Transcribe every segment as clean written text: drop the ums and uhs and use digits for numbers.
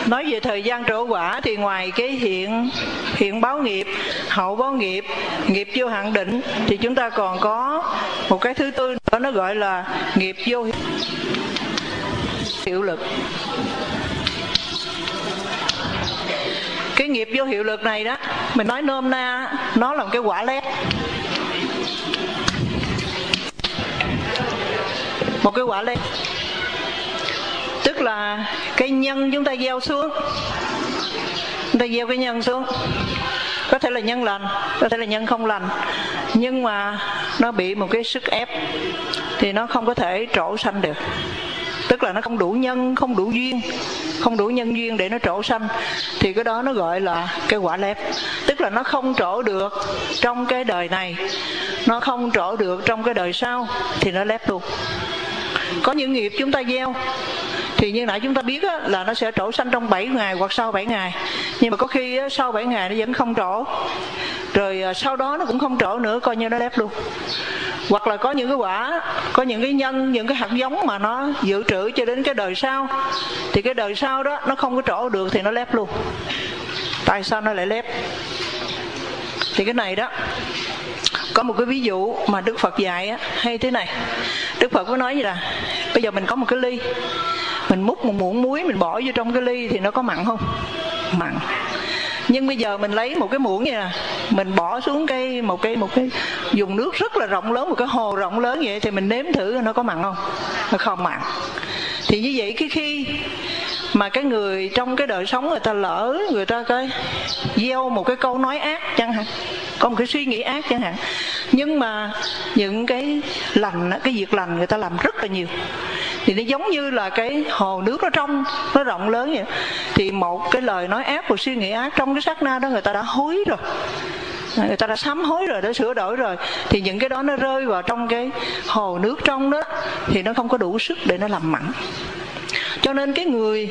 Nói về thời gian trổ quả thì ngoài cái hiện báo nghiệp, hậu báo nghiệp, nghiệp vô hạn định, thì chúng ta còn có một cái thứ tư nữa, nó gọi là nghiệp vô hiệu lực. Cái nghiệp vô hiệu lực này đó, mình nói nôm na, nó là một cái quả lép. Một cái quả lép, tức là cái nhân chúng ta gieo xuống, chúng ta gieo cái nhân xuống, có thể là nhân lành, có thể là nhân không lành, nhưng mà nó bị một cái sức ép thì nó không có thể trổ sanh được. Tức là nó không đủ nhân, không đủ duyên, không đủ nhân duyên để nó trổ sanh, thì cái đó nó gọi là cái quả lép. Tức là nó không trổ được trong cái đời này, nó không trổ được trong cái đời sau, thì nó lép luôn. Có những nghiệp chúng ta gieo thì như nãy chúng ta biết là nó sẽ trổ sanh trong 7 ngày hoặc sau 7 ngày. Nhưng mà có khi sau 7 ngày nó vẫn không trổ, rồi sau đó nó cũng không trổ nữa, coi như nó lép luôn. Hoặc là có những cái quả, có những cái nhân, những cái hạt giống mà nó dự trữ cho đến cái đời sau, thì cái đời sau đó nó không có trổ được thì nó lép luôn. Tại sao nó lại lép? Thì cái này đó, có một cái ví dụ mà Đức Phật dạy hay thế này. Đức Phật có nói gì là bây giờ mình có một cái ly, mình múc một muỗng muối mình bỏ vô trong cái ly thì nó có mặn không? Mặn. Nhưng bây giờ mình lấy một cái muỗng vậy nè, mình bỏ xuống một cái vùng nước rất là rộng lớn, một cái hồ rộng lớn vậy, thì mình nếm thử nó có mặn không? Nó không mặn. Thì như vậy khi mà cái người trong cái đời sống người ta lỡ, người ta gieo một cái câu nói ác chẳng hạn, có một cái suy nghĩ ác chẳng hạn, nhưng mà những cái lành, cái việc lành người ta làm rất là nhiều, thì nó giống như là cái hồ nước nó trong, nó rộng lớn vậy. Thì một cái lời nói ác, một suy nghĩ ác trong cái sát na đó người ta đã hối rồi, người ta đã sám hối rồi, đã sửa đổi rồi, thì những cái đó nó rơi vào trong cái hồ nước trong đó, thì nó không có đủ sức để nó làm mặn. Cho nên cái người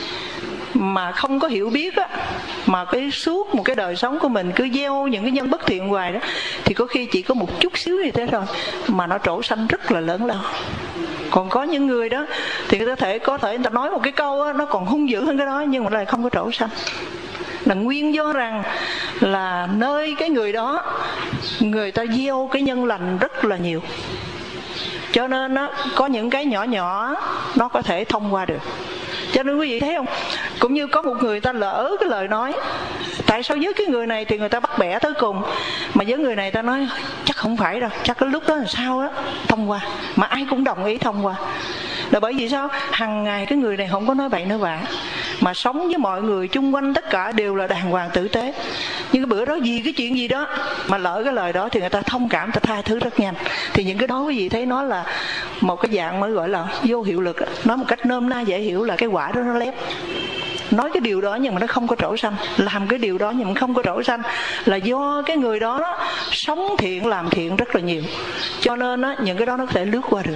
mà không có hiểu biết á, mà cái suốt một cái đời sống của mình cứ gieo những cái nhân bất thiện hoài đó, thì có khi chỉ có một chút xíu như thế thôi mà nó trổ sanh rất là lớn lao. Còn có những người đó thì người ta có thể người ta nói một cái câu đó, nó còn hung dữ hơn cái đó, nhưng mà lại không có trổ sanh. Là nguyên do rằng là nơi cái người đó người ta gieo cái nhân lành rất là nhiều, cho nên nó có những cái nhỏ nhỏ nó có thể thông qua được. Cho nên quý vị thấy không, cũng như có một người ta lỡ cái lời nói, tại sao với cái người này thì người ta bắt bẻ tới cùng, mà với người này ta nói chắc không phải đâu, chắc cái lúc đó làm sao đó thông qua, mà ai cũng đồng ý thông qua. Là bởi vì sao? Hằng ngày cái người này không có nói bậy nói bạ, mà sống với mọi người chung quanh tất cả đều là đàng hoàng tử tế. Nhưng cái bữa đó vì cái chuyện gì đó mà lỡ cái lời đó thì người ta thông cảm, người ta tha thứ rất nhanh. Thì những cái đó quý vị thấy nó là một cái dạng mới gọi là vô hiệu lực. Nói một cách nôm na dễ hiểu là cái quả đó nó lép. Nói cái điều đó nhưng mà nó không có trổ sanh, làm cái điều đó nhưng mà không có trổ sanh, là do cái người đó sống thiện làm thiện rất là nhiều, cho nên những cái đó nó có thể lướt qua được.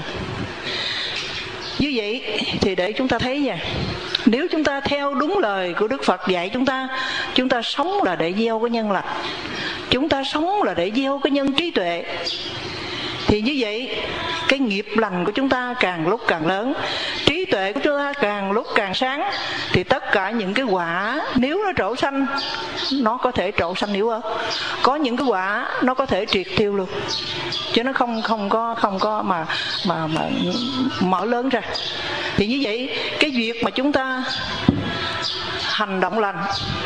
Như vậy thì để chúng ta thấy nha, nếu chúng ta theo đúng lời của Đức Phật dạy chúng ta sống là để gieo cái nhân lành, chúng ta sống là để gieo cái nhân trí tuệ, thì như vậy cái nghiệp lành của chúng ta càng lúc càng lớn, trí tuệ của chúng ta càng lúc càng sáng, thì tất cả những cái quả nếu nó trổ sanh, nó có thể trổ sanh yếu ớt, có những cái quả nó có thể triệt tiêu luôn, chứ nó không có mà mở lớn ra. Thì như vậy cái việc mà chúng ta hành động lành,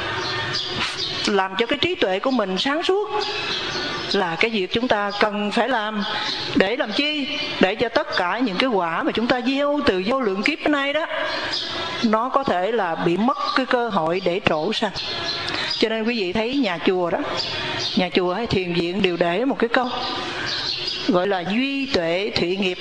làm cho cái trí tuệ của mình sáng suốt, là cái việc chúng ta cần phải làm. Để làm chi? Để cho tất cả những cái quả mà chúng ta gieo từ vô lượng kiếp đến nay đó, nó có thể là bị mất cái cơ hội để trổ sanh. Cho nên quý vị thấy nhà chùa đó, nhà chùa hay thiền viện đều để một cái câu gọi là duy tuệ thụy nghiệp.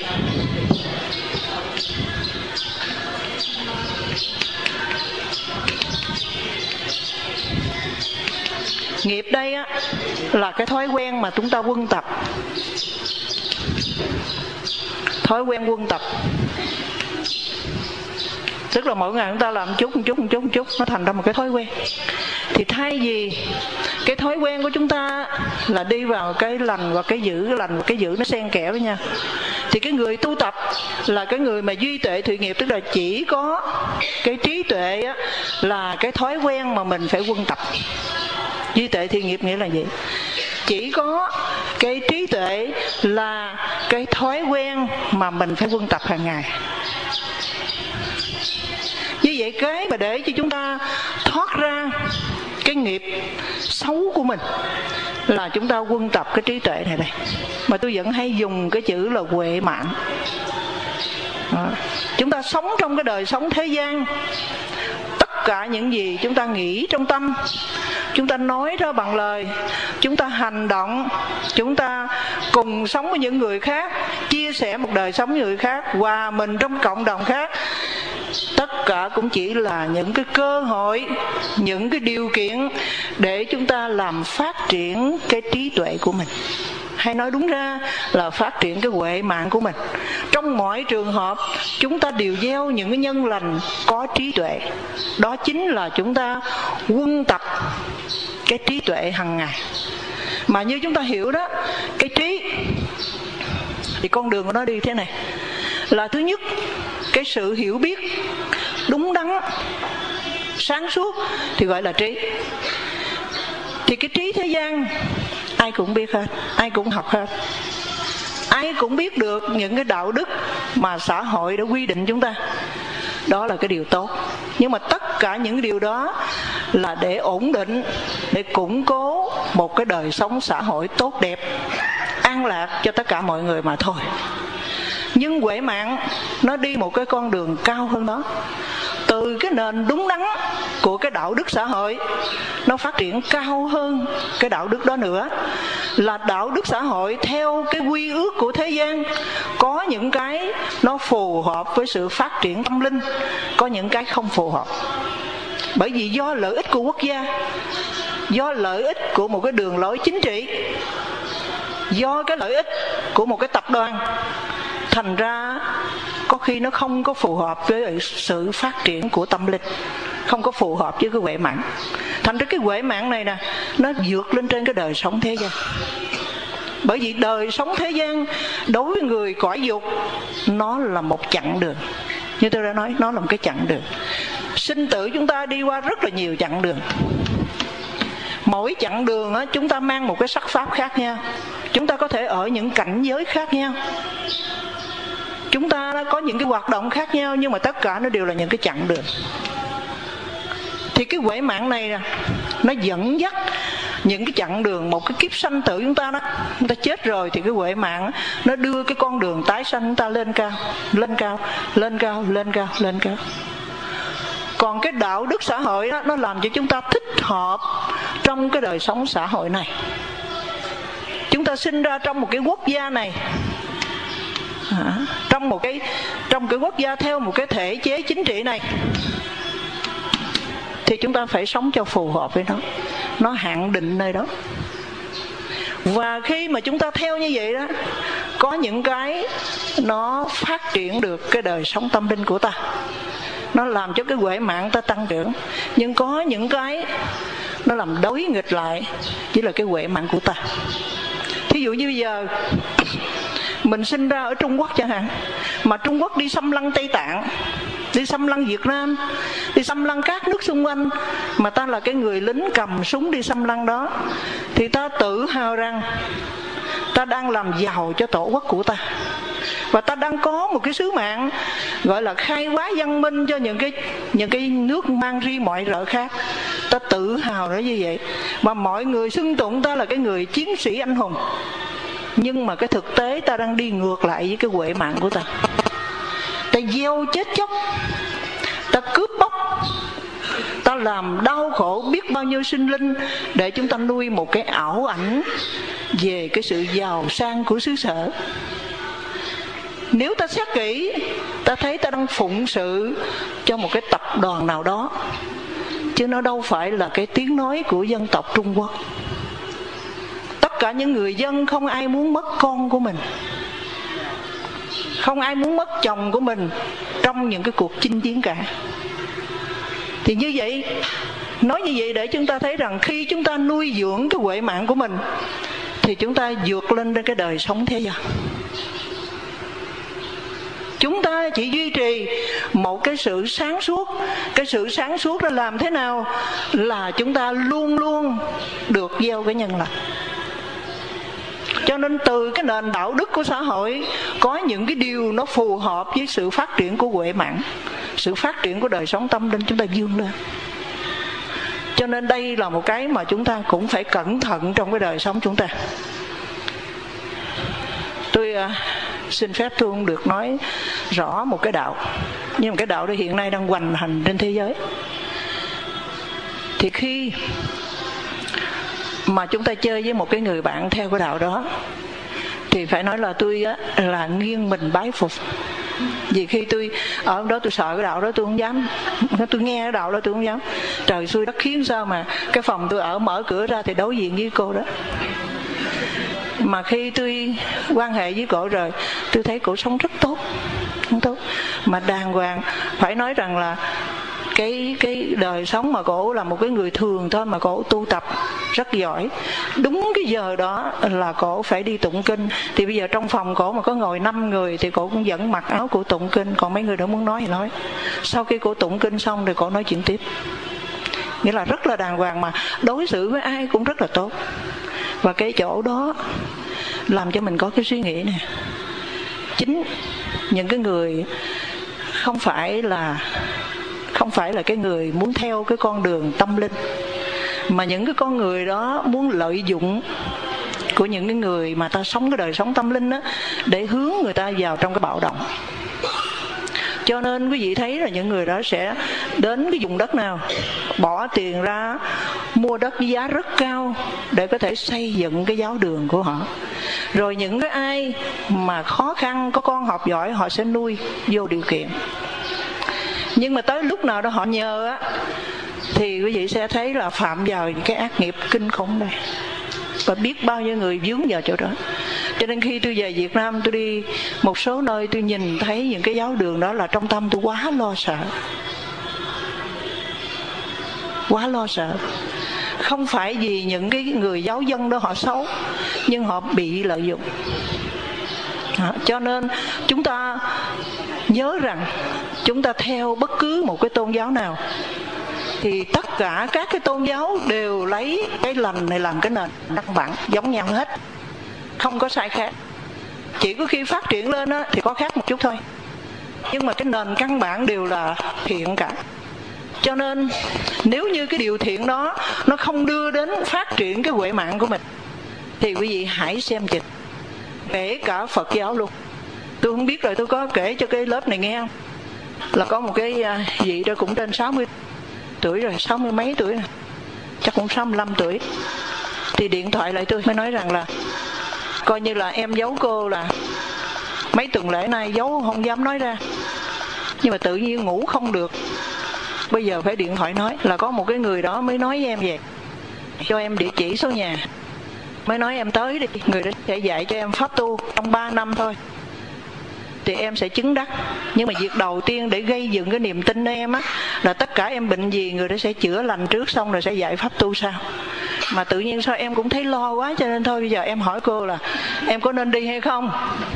Nghiệp đây á là cái thói quen mà chúng ta quân tập, thói quen quân tập, tức là mỗi ngày chúng ta làm một chút, nó thành ra một cái thói quen. Thì thay vì cái thói quen của chúng ta là đi vào cái lành và cái dữ, cái lành và cái dữ nó xen kẽ với nhau, Thì cái người tu tập là cái người mà duy tuệ thụy nghiệp, tức là chỉ có cái trí tuệ á, là cái thói quen mà mình phải quân tập. Duy tuệ thụy nghiệp nghĩa là gì? Chỉ có cái trí tuệ là cái thói quen mà mình phải quân tập hàng ngày. Như vậy cái mà để cho chúng ta thoát ra cái nghiệp xấu của mình là chúng ta quân tập cái trí tuệ này đây. Mà tôi vẫn hay dùng cái chữ là huệ mạng. Chúng ta sống trong cái đời sống thế gian, tất cả những gì chúng ta nghĩ trong tâm, chúng ta nói ra bằng lời, chúng ta hành động, chúng ta cùng sống với những người khác, chia sẻ một đời sống với người khác, hòa mình trong cộng đồng khác, tất cả cũng chỉ là những cái cơ hội, những cái điều kiện để chúng ta làm phát triển cái trí tuệ của mình. Hay nói đúng ra là phát triển cái huệ mạng của mình. Trong mọi trường hợp chúng ta đều gieo những cái nhân lành có trí tuệ. Đó chính là chúng ta quân tập cái trí tuệ hàng ngày. Mà như chúng ta hiểu đó, cái trí thì con đường của nó đi thế này. Là thứ nhất, cái sự hiểu biết đúng đắn, sáng suốt thì gọi là trí. Thì cái trí thế gian ai cũng biết hết, ai cũng học hết, ai cũng biết được những cái đạo đức mà xã hội đã quy định chúng ta. Đó là cái điều tốt. Nhưng mà tất cả những điều đó là để ổn định, để củng cố một cái đời sống xã hội tốt đẹp, an lạc cho tất cả mọi người mà thôi. Nhưng huệ mạng nó đi một cái con đường cao hơn đó. Từ cái nền đúng đắn của cái đạo đức xã hội, nó phát triển cao hơn cái đạo đức đó nữa, là đạo đức xã hội theo cái quy ước của thế gian. Có những cái nó phù hợp với sự phát triển tâm linh, có những cái không phù hợp. Bởi vì do lợi ích của quốc gia, do lợi ích của một cái đường lối chính trị, do cái lợi ích của một cái tập đoàn, thành ra có khi nó không có phù hợp với sự phát triển của tâm linh, không có phù hợp với cái huệ mạng. Thành ra cái huệ mạng này nè, nó vượt lên trên cái đời sống thế gian. Bởi vì đời sống thế gian đối với người cõi dục, nó là một chặng đường. Như tôi đã nói, nó là một cái chặng đường. Sinh tử chúng ta đi qua rất là nhiều chặng đường. Mỗi chặng đường á, chúng ta mang một cái sắc pháp khác nhau. Chúng ta có thể ở những cảnh giới khác nhau, chúng ta đã có những cái hoạt động khác nhau, nhưng mà tất cả nó đều là những cái chặng đường. Thì cái huệ mạng này nè, nó dẫn dắt những cái chặng đường, một cái kiếp sanh tử chúng ta đó. Chúng ta chết rồi thì cái huệ mạng nó đưa cái con đường tái sanh chúng ta lên cao, lên cao, lên cao, lên cao, lên cao. Còn cái đạo đức xã hội đó, nó làm cho chúng ta thích hợp trong cái đời sống xã hội này. Chúng ta sinh ra trong một cái quốc gia này, trong cái quốc gia theo một cái thể chế chính trị này, thì chúng ta phải sống cho phù hợp với nó hạn định nơi đó. Và khi mà chúng ta theo như vậy đó, có những cái nó phát triển được cái đời sống tâm linh của ta, nó làm cho cái huệ mạng ta tăng trưởng. Nhưng có những cái nó làm đối nghịch lại chỉ là cái huệ mạng của ta. Thí dụ như bây giờ mình sinh ra ở Trung Quốc chẳng hạn, mà Trung Quốc đi xâm lăng Tây Tạng, đi xâm lăng Việt Nam, đi xâm lăng các nước xung quanh, mà ta là cái người lính cầm súng đi xâm lăng đó, thì ta tự hào rằng ta đang làm giàu cho tổ quốc của ta, và ta đang có một cái sứ mạng gọi là khai hóa văn minh cho những cái nước mang ri mọi rợ khác. Ta tự hào nói như vậy, mà mọi người xưng tụng ta là cái người chiến sĩ anh hùng. Nhưng mà cái thực tế ta đang đi ngược lại với cái huệ mạng của ta. Ta gieo chết chóc, ta cướp bóc, ta làm đau khổ biết bao nhiêu sinh linh để chúng ta nuôi một cái ảo ảnh về cái sự giàu sang của xứ sở. Nếu ta xét kỹ, ta thấy ta đang phụng sự cho một cái tập đoàn nào đó, chứ nó đâu phải là cái tiếng nói của dân tộc Trung Quốc. Tất cả những người dân không ai muốn mất con của mình, không ai muốn mất chồng của mình trong những cái cuộc chinh chiến cả. Thì như vậy, nói như vậy để chúng ta thấy rằng khi chúng ta nuôi dưỡng cái huệ mạng của mình, thì chúng ta vượt lên trên cái đời sống thế gian. Chúng ta chỉ duy trì một cái sự sáng suốt. Cái sự sáng suốt đó làm thế nào? Là chúng ta luôn luôn được gieo cái nhân lành. Cho nên từ cái nền đạo đức của xã hội có những cái điều nó phù hợp với sự phát triển của huệ mạng, sự phát triển của đời sống tâm linh chúng ta vươn lên. Cho nên đây là một cái mà chúng ta cũng phải cẩn thận trong cái đời sống chúng ta. Tôi xin phép tôi không được nói rõ một cái đạo, nhưng mà cái đạo đó hiện nay đang hoành hành trên thế giới. Thì khi mà chúng ta chơi với một cái người bạn theo cái đạo đó, thì phải nói là tôi là nghiêng mình bái phục. Vì khi tôi ở đó tôi sợ cái đạo đó, tôi không dám. Tôi nghe cái đạo đó tôi không dám. Trời xui đất khiến sao mà cái phòng tôi ở mở cửa ra thì đối diện với cô đó. Mà khi tôi quan hệ với cổ rồi, tôi thấy cổ sống rất tốt, không tốt, mà đàng hoàng. Phải nói rằng là cái đời sống mà cổ là một cái người thường thôi, mà cổ tu tập rất giỏi. Đúng cái giờ đó là cổ phải đi tụng kinh. Thì bây giờ trong phòng cổ mà có ngồi 5 người thì cổ cũng vẫn mặc áo cổ tụng kinh. Còn mấy người đó muốn nói thì nói. Sau khi cổ tụng kinh xong thì cổ nói chuyện tiếp. Nghĩa là rất là đàng hoàng, mà đối xử với ai cũng rất là tốt. Và cái chỗ đó làm cho mình có cái suy nghĩ nè. Chính những cái người không phải là cái người muốn theo cái con đường tâm linh, mà những cái con người đó muốn lợi dụng của những cái người mà ta sống cái đời sống tâm linh đó, để hướng người ta vào trong cái bạo động. Cho nên quý vị thấy là những người đó sẽ đến cái vùng đất nào, bỏ tiền ra mua đất với giá rất cao để có thể xây dựng cái giáo đường của họ. Rồi những cái ai mà khó khăn, có con học giỏi, họ sẽ nuôi vô điều kiện. Nhưng mà tới lúc nào đó họ nhờ á, thì quý vị sẽ thấy là phạm vào những cái ác nghiệp kinh khủng đây. Và biết bao nhiêu người vướng vào chỗ đó. Cho nên khi tôi về Việt Nam, tôi đi một số nơi, tôi nhìn thấy những cái giáo đường đó, là trong tâm tôi quá lo sợ. Quá lo sợ. Không phải vì những cái người giáo dân đó họ xấu, nhưng họ bị lợi dụng. Cho nên chúng ta nhớ rằng chúng ta theo bất cứ một cái tôn giáo nào, thì tất cả các cái tôn giáo đều lấy cái lành này làm cái nền căn bản, giống nhau hết, không có sai khác. Chỉ có khi phát triển lên á, thì có khác một chút thôi, nhưng mà cái nền căn bản đều là thiện cả. Cho nên nếu như cái điều thiện đó nó không đưa đến phát triển cái huệ mạng của mình, thì quý vị hãy xem chừng, kể cả Phật giáo luôn. Tôi không biết rồi, tôi có kể cho cái lớp này nghe không? Là có một cái vị đó cũng trên 60 tuổi rồi, 60 mấy tuổi rồi, chắc cũng 65 tuổi. Thì điện thoại lại tôi mới nói rằng là coi như là em giấu cô là mấy tuần lễ nay giấu không dám nói ra, nhưng mà tự nhiên ngủ không được, bây giờ phải điện thoại nói. Là có một cái người đó mới nói với em về, cho em địa chỉ số nhà, mới nói em tới đi, người đó sẽ dạy cho em pháp tu trong 3 năm thôi, thì em sẽ chứng đắc. Nhưng mà việc đầu tiên để gây dựng cái niềm tin cho em á, là tất cả em bệnh gì người đó sẽ chữa lành trước, xong rồi sẽ dạy pháp tu sau. Mà tự nhiên sao em cũng thấy lo quá, cho nên thôi bây giờ em hỏi cô là em có nên đi hay không.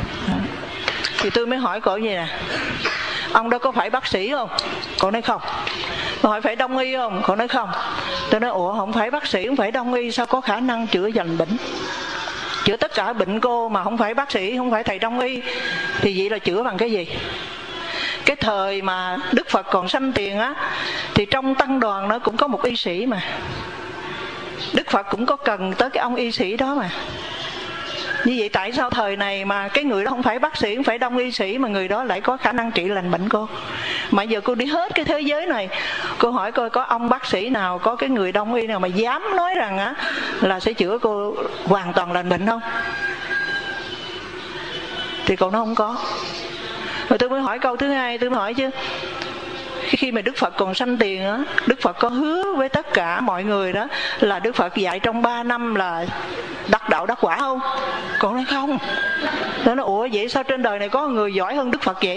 Thì tôi mới hỏi cô vậy nè, ông đó có phải bác sĩ không? Cô nói không. Tôi hỏi phải đông y không? Cô nói không. Tôi nói ủa, không phải bác sĩ, không phải đông y, sao có khả năng chữa lành bệnh, chữa tất cả bệnh cô mà không phải bác sĩ, không phải thầy đông y, thì vậy là chữa bằng cái gì? Cái thời mà Đức Phật còn sanh tiền á, thì trong tăng đoàn nó cũng có một y sĩ mà. Đức Phật cũng có cần tới cái ông y sĩ đó mà. Như vậy tại sao thời này mà cái người đó không phải bác sĩ, không phải đông y sĩ, mà người đó lại có khả năng trị lành bệnh cô? Mà giờ cô đi hết cái thế giới này, cô hỏi coi có ông bác sĩ nào, có cái người đông y nào mà dám nói rằng á là sẽ chữa cô hoàn toàn lành bệnh không? Thì cậu nói không có. Rồi tôi mới hỏi câu thứ hai, tôi mới hỏi chứ khi mà Đức Phật còn sanh tiền á, Đức Phật có hứa với tất cả mọi người đó là Đức Phật dạy trong 3 năm là đắc đạo đắc quả không? Còn nói không. Tôi nói ủa vậy sao trên đời này có người giỏi hơn Đức Phật vậy?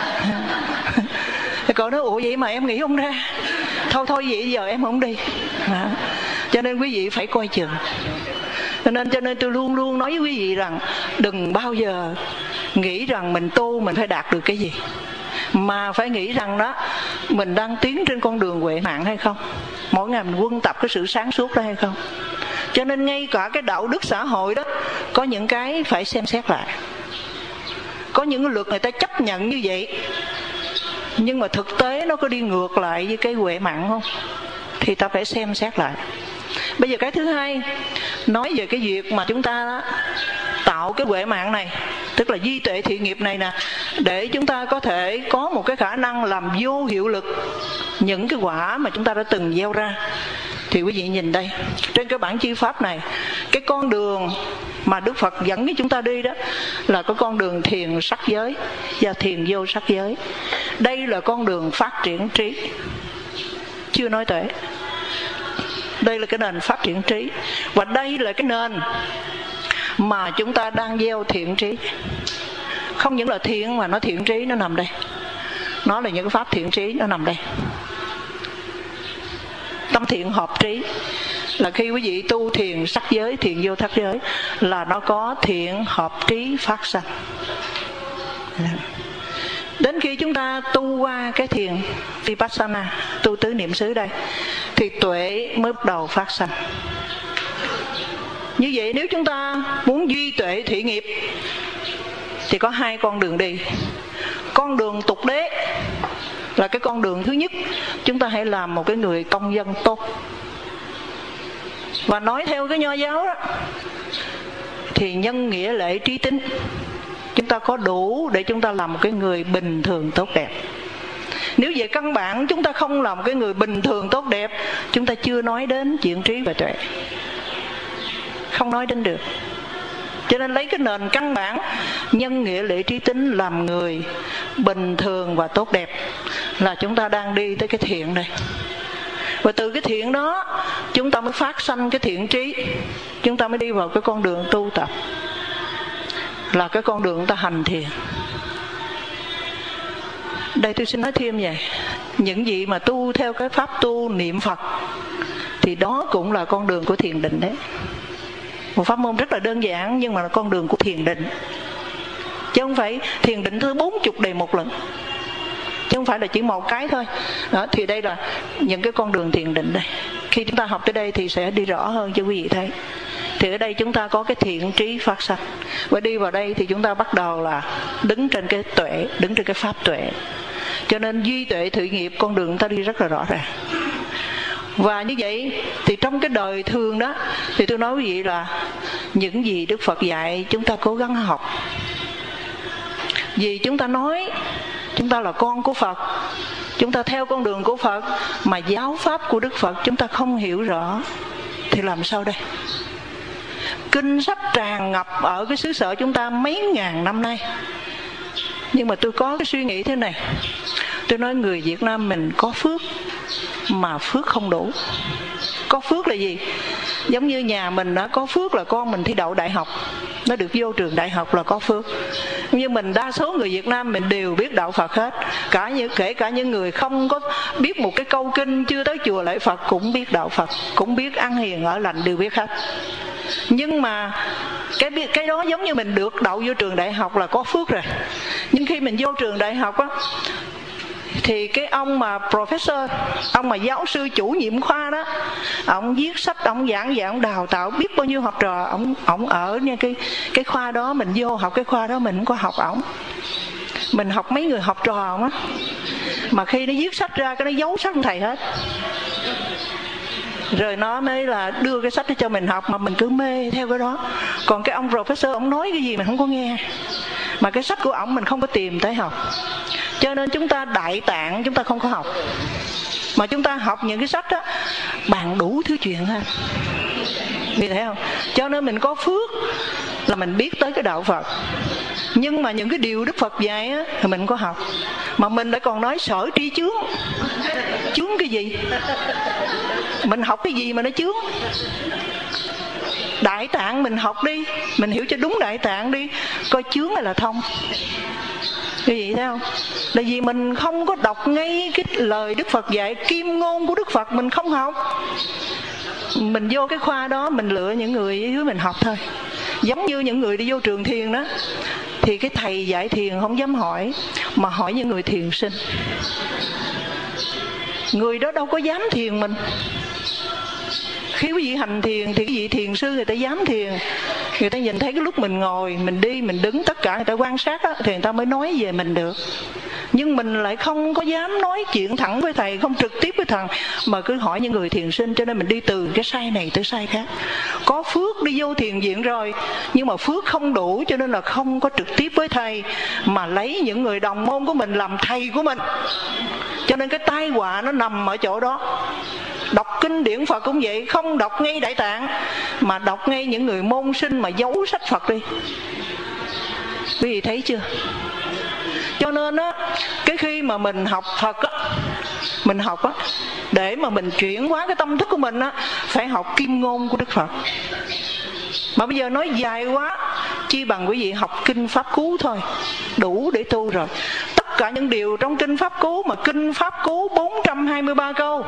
Thì cậu nói ủa vậy mà em nghĩ không ra. Thôi vậy giờ em không đi. Cho nên quý vị phải coi chừng. Cho nên tôi luôn luôn nói với quý vị rằng đừng bao giờ nghĩ rằng mình tu mình phải đạt được cái gì, mà phải nghĩ rằng đó mình đang tiến trên con đường huệ mạng hay không, mỗi ngày mình quân tập cái sự sáng suốt đó hay không. Cho nên ngay cả cái đạo đức xã hội đó có những cái phải xem xét lại. Có những luật người ta chấp nhận như vậy, nhưng mà thực tế nó có đi ngược lại với cái huệ mạng không, thì ta phải xem xét lại. Bây giờ cái thứ hai, nói về cái việc mà chúng ta tạo cái huệ mạng này, tức là duy tuệ thiện nghiệp này nè, để chúng ta có thể có một cái khả năng làm vô hiệu lực những cái quả mà chúng ta đã từng gieo ra. Thì quý vị nhìn đây, trên cái bản chi pháp này, cái con đường mà Đức Phật dẫn chúng ta đi đó là cái con đường thiền sắc giới và thiền vô sắc giới. Đây là con đường phát triển trí, chưa nói tuệ. Đây là cái nền phát triển trí, và đây là cái nền mà chúng ta đang gieo thiện trí. Không những là thiện mà nó thiện trí nó nằm đây, nó là những cái pháp thiện trí nó nằm đây. Tâm thiện hợp trí là khi quý vị tu thiền sắc giới, thiền vô sắc giới là nó có thiện hợp trí phát sanh. Đến khi chúng ta tu qua cái thiền Vipassana, tu tứ niệm xứ đây, thì tuệ mới bắt đầu phát sanh. Như vậy nếu chúng ta muốn duy tuệ thị nghiệp thì có hai con đường đi. Con đường tục đế là cái con đường thứ nhất, chúng ta hãy làm một cái người công dân tốt. Và nói theo cái Nho giáo đó, thì nhân nghĩa lễ trí tính chúng ta có đủ để chúng ta làm một cái người bình thường tốt đẹp. Nếu về căn bản chúng ta không làm một cái người bình thường tốt đẹp, chúng ta chưa nói đến chuyện trí và tuệ, không nói đến được. Cho nên lấy cái nền căn bản nhân nghĩa lễ trí tính làm người bình thường và tốt đẹp là chúng ta đang đi tới cái thiện đây. Và từ cái thiện đó chúng ta mới phát sanh cái thiện trí, chúng ta mới đi vào cái con đường tu tập, là cái con đường ta hành thiền. Đây tôi xin nói thêm vậy, những gì mà tu theo cái pháp tu niệm Phật thì đó cũng là con đường của thiền định đấy. Một pháp môn rất là đơn giản nhưng mà là con đường của thiền định, chứ không phải thiền định thứ 40 đề mục lần, chứ không phải là chỉ một cái thôi đó. Thì đây là những cái con đường thiền định đây. Khi chúng ta học tới đây thì sẽ đi rõ hơn cho quý vị thấy. Thì ở đây chúng ta có cái thiện trí phát sanh, và đi vào đây thì chúng ta bắt đầu là đứng trên cái tuệ, đứng trên cái pháp tuệ. Cho nên duy tuệ thử nghiệp, con đường chúng ta đi rất là rõ ràng. Và như vậy thì trong cái đời thường đó, thì tôi nói quý vị là những gì Đức Phật dạy chúng ta cố gắng học. Vì chúng ta nói chúng ta là con của Phật, chúng ta theo con đường của Phật, mà giáo pháp của Đức Phật chúng ta không hiểu rõ thì làm sao đây? Kinh sách tràn ngập ở cái xứ sở chúng ta mấy ngàn năm nay. Nhưng mà tôi có cái suy nghĩ thế này, tôi nói người Việt Nam mình có phước mà phước không đủ. Có phước là gì? Giống như nhà mình đã có phước là con mình thi đậu đại học, nó được vô trường đại học là có phước. Nhưng mình đa số người Việt Nam mình đều biết đạo Phật hết, kể cả những người không có biết một cái câu kinh, chưa tới chùa lễ Phật cũng biết đạo Phật, cũng biết ăn hiền ở lành, đều biết hết. Nhưng mà cái đó giống như mình được đậu vô trường đại học là có phước rồi. Nhưng khi mình vô trường đại học á, thì cái ông mà professor, ông mà giáo sư chủ nhiệm khoa đó, ông viết sách, ông giảng dạy, ông đào tạo biết bao nhiêu học trò, ông ở nha cái khoa đó, mình vô học cái khoa đó mình không có học ổng, mình học mấy người học trò ổng á. Mà khi nó viết sách ra cái nó giấu sách thầy hết, rồi nó mới là đưa cái sách cho mình học, mà mình cứ mê theo cái đó. Còn cái ông professor ông nói cái gì mình không có nghe, mà cái sách của ổng mình không có tìm tới học. Cho nên chúng ta Đại Tạng chúng ta không có học, mà chúng ta học những cái sách đó bàn đủ thứ chuyện ha. Vì thấy không? Cho nên mình có phước là mình biết tới cái đạo Phật. Nhưng mà những cái điều Đức Phật dạy á thì mình có học, mà mình lại còn nói sở tri chướng. Chướng cái gì? Mình học cái gì mà nó chướng? Đại Tạng mình học đi, mình hiểu cho đúng Đại Tạng đi, coi chướng này là thông. Cái gì thấy không? Là vì mình không có đọc ngay cái lời Đức Phật dạy, kim ngôn của Đức Phật mình không học. Mình vô cái khoa đó mình lựa những người dưới mình học thôi. Giống như những người đi vô trường thiền đó, thì cái thầy dạy thiền không dám hỏi, mà hỏi những người thiền sinh. Người đó đâu có dám thiền mình. Khi quý vị hành thiền thì quý vị thiền sư người ta dám thiền. Người ta nhìn thấy cái lúc mình ngồi, mình đi, mình đứng, tất cả người ta quan sát á, thì người ta mới nói về mình được. Nhưng mình lại không có dám nói chuyện thẳng với thầy, không trực tiếp với thằng, mà cứ hỏi những người thiền sinh. Cho nên mình đi từ cái sai này tới sai khác. Có phước đi vô thiền viện rồi, nhưng mà phước không đủ, cho nên là không có trực tiếp với thầy, mà lấy những người đồng môn của mình làm thầy của mình. Cho nên cái tai họa nó nằm ở chỗ đó. Đọc kinh điển Phật cũng vậy, không đọc ngay Đại Tạng, mà đọc ngay những người môn sinh mà giấu sách Phật đi. Quý vị thấy chưa? Cho nên á, cái khi mà mình học Phật á, mình học á, để mà mình chuyển hóa cái tâm thức của mình á, phải học kim ngôn của Đức Phật. Mà bây giờ nói dài quá, chi bằng quý vị học kinh Pháp Cú thôi, đủ để tu rồi. Tất cả những điều trong kinh Pháp Cú, mà kinh Pháp Cú 423 câu,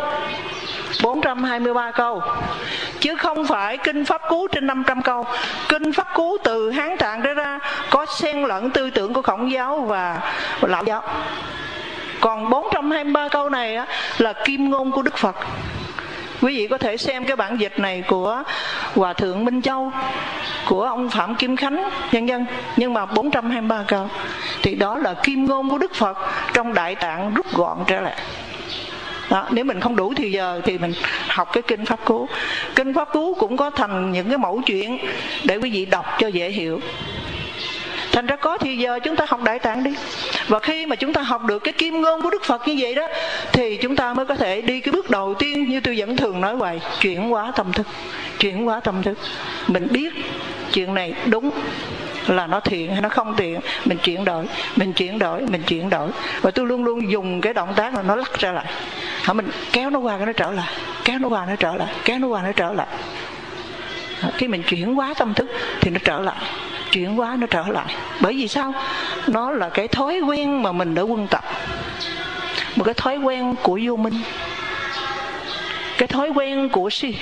423 câu, chứ không phải kinh Pháp Cú trên 500 câu. Kinh Pháp Cú từ Hán Tạng ra có xen lẫn tư tưởng của Khổng giáo và Lão giáo. Còn 423 câu này á, là kim ngôn của Đức Phật. Quý vị có thể xem cái bản dịch này của Hòa Thượng Minh Châu, của ông Phạm Kim Khánh, vân vân. Nhưng mà 423 câu thì đó là kim ngôn của Đức Phật trong Đại Tạng rút gọn trở lại. Đó, nếu mình không đủ thì giờ thì mình học cái kinh Pháp Cú. Kinh Pháp Cú cũng có thành những cái mẫu chuyện để quý vị đọc cho dễ hiểu. Thành ra có thì giờ chúng ta học Đại Tạng đi. Và khi mà chúng ta học được cái kim ngôn của Đức Phật như vậy đó, thì chúng ta mới có thể đi cái bước đầu tiên, như tôi vẫn thường nói hoài, chuyển hóa tâm thức. Chuyển hóa tâm thức. Mình biết chuyện này đúng là nó thiện hay nó không thiện, mình chuyển đổi, mình chuyển đổi, mình chuyển đổi. Và tôi luôn luôn dùng cái động tác là nó lắc ra lại. Mình kéo nó qua cái nó trở lại, kéo nó qua nó trở lại, kéo nó qua nó trở lại. Khi mình chuyển hóa tâm thức thì nó trở lại, chuyển hóa nó trở lại. Bởi vì sao? Nó là cái thói quen mà mình đã quân tập, một cái thói quen của vô minh, cái thói quen của si.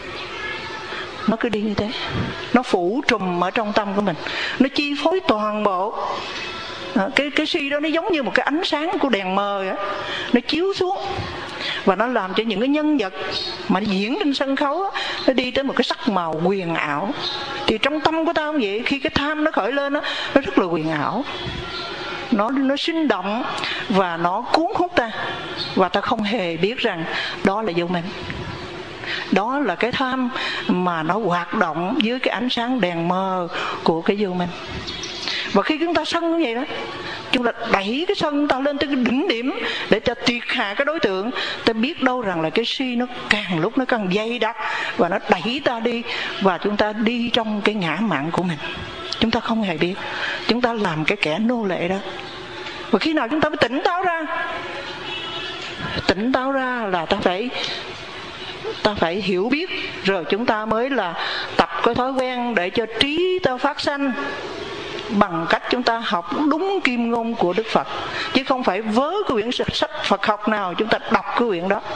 Nó cứ đi như thế, nó phủ trùm ở trong tâm của mình, nó chi phối toàn bộ. Cái si đó nó giống như một cái ánh sáng của đèn mờ á, nó chiếu xuống và nó làm cho những cái nhân vật mà diễn trên sân khấu á, nó đi tới một cái sắc màu huyền ảo. Thì trong tâm của ta cũng vậy, khi cái tham nó khởi lên á, nó rất là huyền ảo, nó sinh động và nó cuốn hút ta, và ta không hề biết rằng đó là vô minh. Đó là cái tham mà nó hoạt động dưới cái ánh sáng đèn mờ của cái vô minh. Và khi chúng ta sân như vậy đó, chúng ta đẩy cái sân ta lên tới cái đỉnh điểm để ta triệt hạ cái đối tượng. Ta biết đâu rằng là cái si nó càng lúc nó càng dày đặc, và nó đẩy ta đi, và chúng ta đi trong cái ngã mạn của mình. Chúng ta không hề biết, chúng ta làm cái kẻ nô lệ đó. Và khi nào chúng ta mới tỉnh táo ra? Tỉnh táo ra là ta phải hiểu biết, rồi chúng ta mới là tập cái thói quen để cho trí ta phát sanh, bằng cách chúng ta học đúng kim ngôn của Đức Phật, chứ không phải vớ cái quyển sách Phật học nào chúng ta đọc cái quyển đó.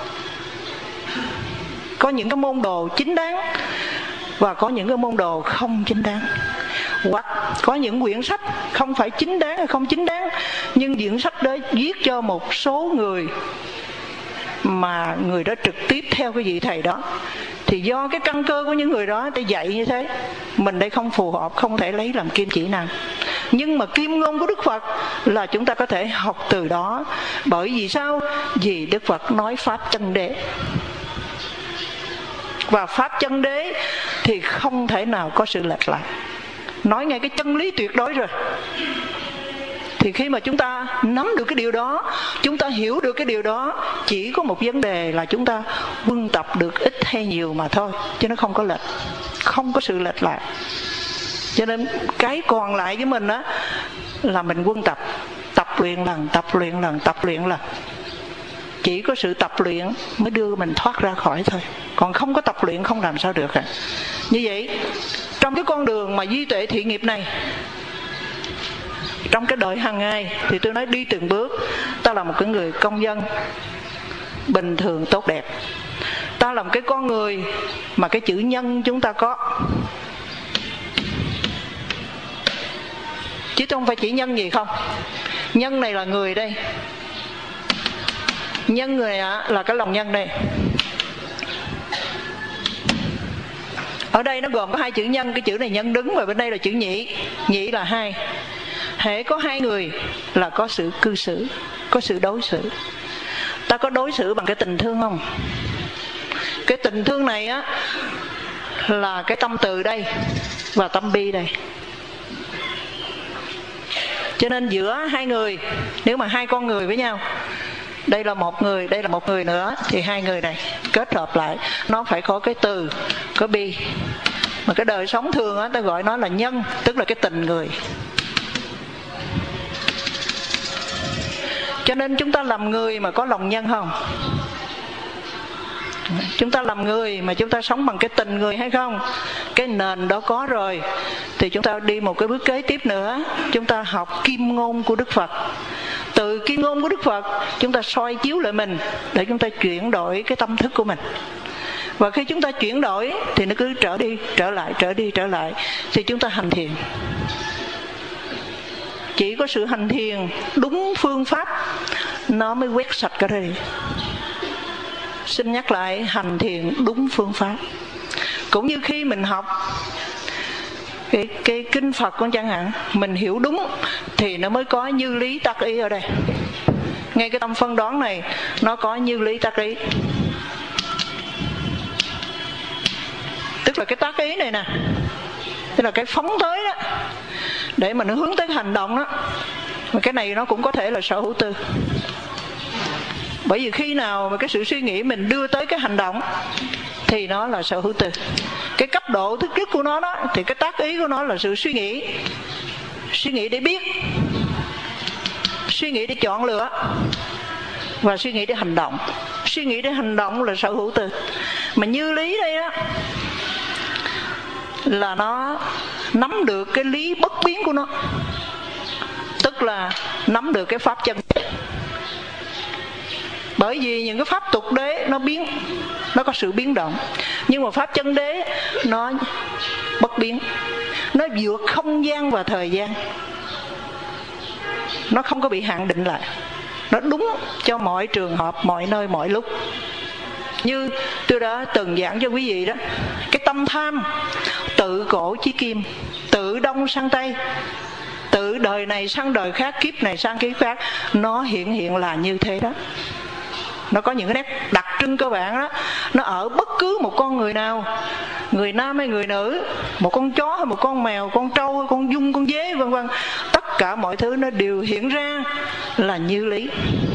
Có những cái môn đồ chính đáng và có những cái môn đồ không chính đáng. Hoặc có những quyển sách không phải chính đáng hay không chính đáng, nhưng quyển sách đó viết cho một số người mà người đó trực tiếp theo cái vị thầy đó, thì do cái căn cơ của những người đó ta dạy như thế, mình đây không phù hợp, không thể lấy làm kim chỉ nam. Nhưng mà kim ngôn của Đức Phật là chúng ta có thể học từ đó. Bởi vì sao? Vì Đức Phật nói pháp chân đế, và pháp chân đế thì không thể nào có sự lệch lạc. Nói ngay cái chân lý tuyệt đối rồi. Thì khi mà chúng ta nắm được cái điều đó, chúng ta hiểu được cái điều đó, chỉ có một vấn đề là chúng ta quân tập được ít hay nhiều mà thôi, chứ nó không có lệch, không có sự lệch lạc. Cho nên cái còn lại với mình á là mình quân tập, tập luyện lần, tập luyện lần, tập luyện lần. Chỉ có sự tập luyện mới đưa mình thoát ra khỏi thôi, còn không có tập luyện không làm sao được cả. Như vậy trong cái con đường mà duy tuệ thiện nghiệp này, trong cái đời hàng ngày, thì tôi nói đi từng bước. Ta là một cái người công dân bình thường tốt đẹp, ta là một cái con người mà cái chữ nhân chúng ta có. chứ không phải chỉ nhân gì không. Nhân này là người đây, nhân người là cái lòng nhân đây. Ở đây nó gồm có hai chữ nhân, cái chữ này nhân đứng, và bên đây là chữ nhị. Nhị là hai. Hễ có hai người là có sự cư xử, có sự đối xử. Ta có đối xử bằng cái tình thương không? Cái tình thương này á là cái tâm từ đây và tâm bi đây. Cho nên giữa hai người, nếu mà hai con người với nhau, đây là một người, đây là một người nữa, thì hai người này kết hợp lại nó phải có cái từ, có bi. Mà cái đời sống thường á, ta gọi nó là nhân, tức là cái tình người. Cho nên chúng ta làm người mà có lòng nhân không? Chúng ta làm người mà chúng ta sống bằng cái tình người hay không? Cái nền đó có rồi thì chúng ta đi một cái bước kế tiếp nữa. Chúng ta học kim ngôn của Đức Phật. Từ kim ngôn của Đức Phật chúng ta soi chiếu lại mình để chúng ta chuyển đổi cái tâm thức của mình. Và khi chúng ta chuyển đổi thì nó cứ trở đi, trở lại, trở đi, trở lại. Thì chúng ta hành thiền. Chỉ có sự hành thiền đúng phương pháp nó mới quét sạch cái đây. Xin nhắc lại, hành thiền đúng phương pháp. Cũng như khi mình học cái kinh Phật con chẳng hạn, mình hiểu đúng thì nó mới có như lý tác ý ở đây. Ngay cái tâm phân đoán này nó có như lý tác ý. Tức là cái tác ý này nè, tức là cái phóng tới đó, để mà nó hướng tới cái hành động đó. Mà cái này nó cũng có thể là sở hữu tư. Bởi vì khi nào mà cái sự suy nghĩ mình đưa tới cái hành động thì nó là sở hữu tư. Cái cấp độ thức trước của nó đó, thì cái tác ý của nó là sự suy nghĩ. Suy nghĩ để biết, suy nghĩ để chọn lựa, và suy nghĩ để hành động. Suy nghĩ để hành động là sở hữu tư. Mà như lý đây đó là nó nắm được cái lý bất biến của nó, tức là nắm được cái pháp chân đế. Bởi vì những cái pháp tục đế nó biến, nó có sự biến động. Nhưng mà pháp chân đế nó bất biến, nó vượt không gian và thời gian, nó không có bị hạn định lại, nó đúng cho mọi trường hợp, mọi nơi, mọi lúc. Như tôi đã từng giảng cho quý vị đó, cái tâm tham tự cổ chí kim, tự đông sang tây, tự đời này sang đời khác, kiếp này sang kiếp khác, nó hiện là như thế đó. Nó có những cái nét đặc trưng cơ bản đó. Nó ở bất cứ một con người nào, người nam hay người nữ, một con chó hay một con mèo, con trâu hay con giun, con dế, vân vân. Tất cả mọi thứ nó đều hiện ra là như lý.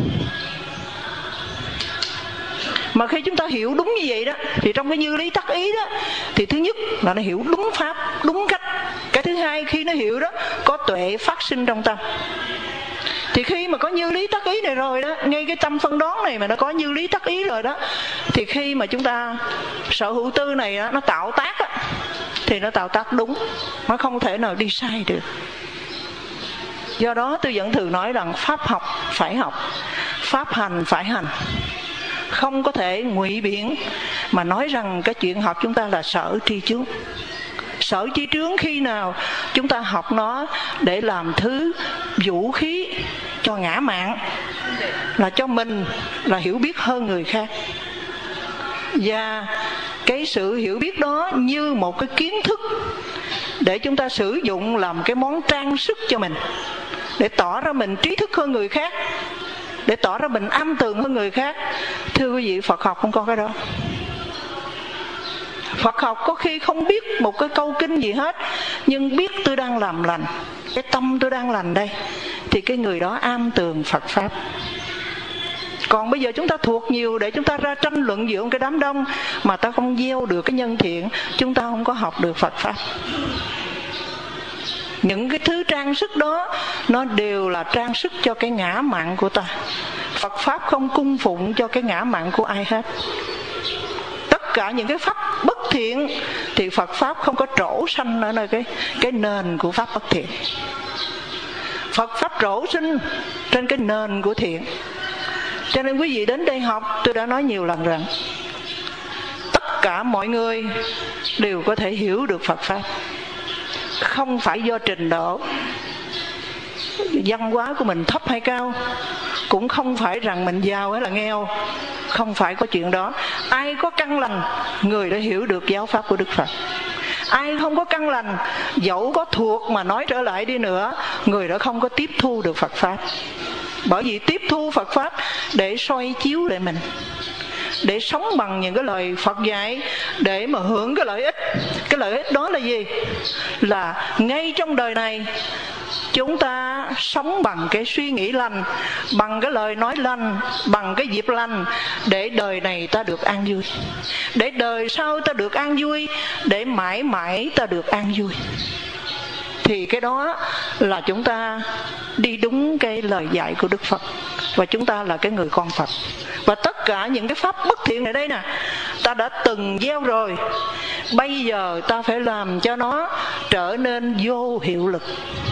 Mà khi chúng ta hiểu đúng như vậy đó, thì trong cái như lý tác ý đó, thì thứ nhất là nó hiểu đúng pháp, đúng cách. Cái thứ hai, khi nó hiểu đó, có tuệ phát sinh trong tâm. Thì khi mà có như lý tác ý này rồi đó, ngay cái tâm phân đoán này mà nó có như lý tác ý rồi đó, thì khi mà chúng ta sở hữu tư này đó, nó tạo tác đó, thì nó tạo tác đúng, nó không thể nào đi sai được. Do đó tôi vẫn thường nói rằng pháp học phải học, pháp hành phải hành. Không có thể ngụy biện mà nói rằng cái chuyện học chúng ta là sở tri chướng. Sở tri chướng khi nào chúng ta học nó để làm thứ vũ khí cho ngã mạn, là cho mình là hiểu biết hơn người khác. Và cái sự hiểu biết đó như một cái kiến thức để chúng ta sử dụng làm cái món trang sức cho mình, để tỏ ra mình trí thức hơn người khác, để tỏ ra mình âm tường hơn người khác. Thưa quý vị, Phật học không có cái đó. Phật học có khi không biết một cái câu kinh gì hết, nhưng biết tôi đang làm lành, cái tâm tôi đang lành đây, thì cái người đó am tường Phật Pháp. Còn bây giờ chúng ta thuộc nhiều để chúng ta ra tranh luận giữa cái đám đông, mà ta không gieo được cái nhân thiện, chúng ta không có học được Phật Pháp. Những cái thứ trang sức đó nó đều là trang sức cho cái ngã mạn của ta. Phật Pháp không cung phụng cho cái ngã mạn của ai hết. Tất cả những cái pháp bất thiện thì Phật Pháp không có trổ sanh ở nơi cái nền của pháp bất thiện. Phật Pháp trổ sinh trên cái nền của thiện. Cho nên quý vị đến đây học, tôi đã nói nhiều lần rằng tất cả mọi người đều có thể hiểu được Phật Pháp. Không phải do trình độ, văn hóa của mình thấp hay cao, cũng không phải rằng mình giàu hay là nghèo, không phải có chuyện đó. Ai có căn lành, người đã hiểu được giáo pháp của Đức Phật. Ai không có căn lành, dẫu có thuộc mà nói trở lại đi nữa, người đã không có tiếp thu được Phật pháp. Bởi vì tiếp thu Phật pháp để soi chiếu lại mình, để sống bằng những cái lời Phật dạy, để mà hưởng cái lợi ích. Cái lợi ích đó là gì? Là ngay trong đời này chúng ta sống bằng cái suy nghĩ lành, bằng cái lời nói lành, bằng cái dịp lành, để đời này ta được an vui, để đời sau ta được an vui, để mãi mãi ta được an vui. Thì cái đó là chúng ta đi đúng cái lời dạy của Đức Phật, và chúng ta là cái người con Phật. Và tất cả những cái pháp bất thiện này đây nè, ta đã từng gieo rồi, bây giờ ta phải làm cho nó trở nên vô hiệu lực.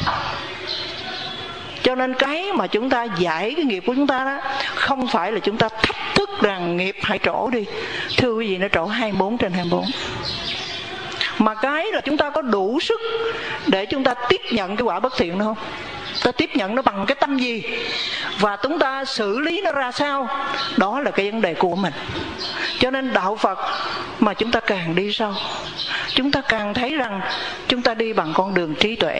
Cho nên cái mà chúng ta giải cái nghiệp của chúng ta đó, không phải là chúng ta thách thức rằng nghiệp hãy trổ đi. Thưa quý vị, nó trổ 24/24. Mà cái là chúng ta có đủ sức để chúng ta tiếp nhận cái quả bất thiện đó không? Ta tiếp nhận nó bằng cái tâm gì, và chúng ta xử lý nó ra sao, đó là cái vấn đề của mình. Cho nên đạo Phật mà chúng ta càng đi sâu, chúng ta càng thấy rằng chúng ta đi bằng con đường trí tuệ.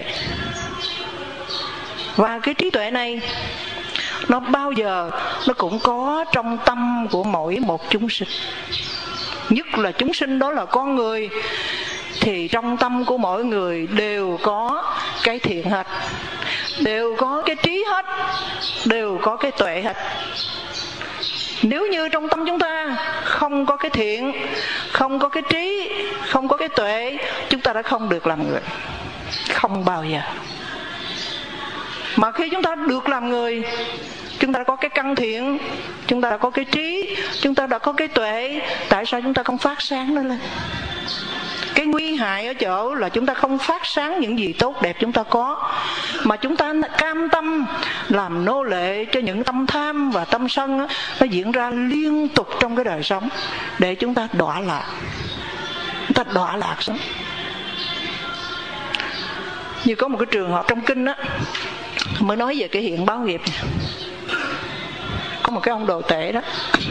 Và cái trí tuệ này nó bao giờ nó cũng có trong tâm của mỗi một chúng sinh. Nhất là chúng sinh đó là con người, thì trong tâm của mỗi người đều có cái thiện hết, đều có cái trí hết, đều có cái tuệ hết. Nếu như trong tâm chúng ta không có cái thiện, không có cái trí, không có cái tuệ, chúng ta đã không được làm người. Không bao giờ. Mà khi chúng ta được làm người, chúng ta đã có cái căn thiện, chúng ta đã có cái trí, chúng ta đã có cái tuệ, tại sao chúng ta không phát sáng nó lên? Cái nguy hại ở chỗ là chúng ta không phát sáng những gì tốt đẹp chúng ta có, mà chúng ta cam tâm làm nô lệ cho những tâm tham và tâm sân đó, nó diễn ra liên tục trong cái đời sống, để chúng ta đọa lạc. Chúng ta đọa lạc sống. Như có một cái trường hợp trong kinh đó, mới nói về cái hiện báo nghiệp. Có một cái ông đồ tể đó,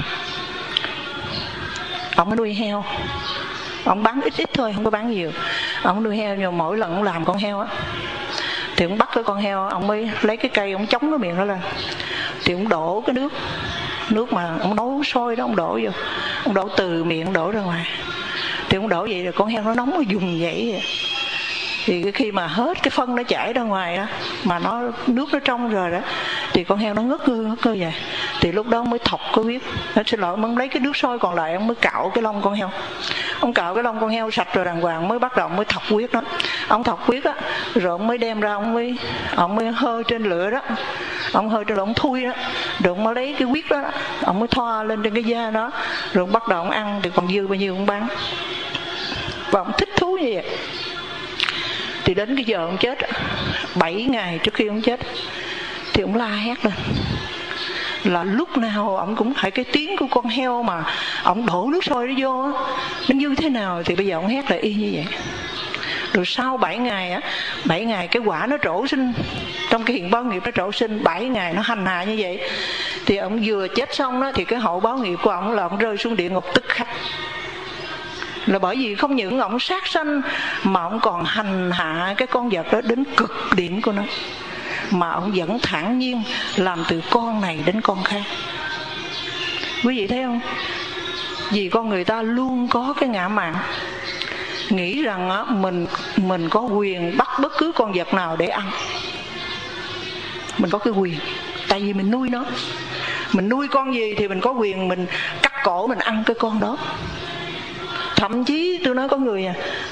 ông nuôi heo, ông bán ít thôi, không có bán nhiều. Ông nuôi heo, nhưng mỗi lần ông làm con heo á, thì ông bắt cái con heo, ông mới lấy cái cây, ông chống cái miệng nó lên, thì ông đổ cái nước mà ông nấu sôi đó, ông đổ vô, ông đổ từ miệng đổ ra ngoài. Thì ông đổ vậy rồi con heo nó nóng, nó dùng vậy. Thì khi mà hết cái phân nó chảy ra ngoài á, mà nước nó trong rồi đó, thì con heo nó ngất ngư vậy. Thì lúc đó ông mới thọc cái huyết, xin lỗi, ông lấy cái nước sôi còn lại, ông mới cạo cái lông con heo. Ông cạo cái lông con heo sạch rồi đàng hoàng, mới bắt đầu ông mới thọc huyết đó. Ông thọc huyết á, rồi ông mới đem ra, ông mới hơi trên lửa đó, ông hơi trên lửa, ông thui đó, rồi ông mới lấy cái huyết đó, ông mới thoa lên trên cái da đó, rồi ông bắt đầu ông ăn, thì còn dư bao nhiêu ông bán. Và ông thích thú như vậy. Thì đến cái giờ ông chết, 7 ngày trước khi ông chết, thì ông la hét lên, là lúc nào ông cũng phải cái tiếng của con heo mà ông đổ nước sôi nó vô nó như thế nào, thì bây giờ ông hét lại y như vậy. Rồi sau 7 ngày á, 7 ngày cái quả nó trổ sinh, trong cái hiện báo nghiệp nó trổ sinh, 7 ngày nó hành hạ như vậy. Thì ông vừa chết xong đó, thì cái hậu báo nghiệp của ông là ông rơi xuống địa ngục tức khắc. Là bởi vì không những ông sát sanh, mà ông còn hành hạ cái con vật đó đến cực điểm của nó, mà ông vẫn thản nhiên làm từ con này đến con khác. Quý vị thấy không? Vì con người ta luôn có cái ngã mạn, nghĩ rằng mình có quyền bắt bất cứ con vật nào để ăn. Mình có cái quyền, tại vì mình nuôi nó. Mình nuôi con gì thì mình có quyền mình cắt cổ mình ăn cái con đó. Thậm chí tôi nói có người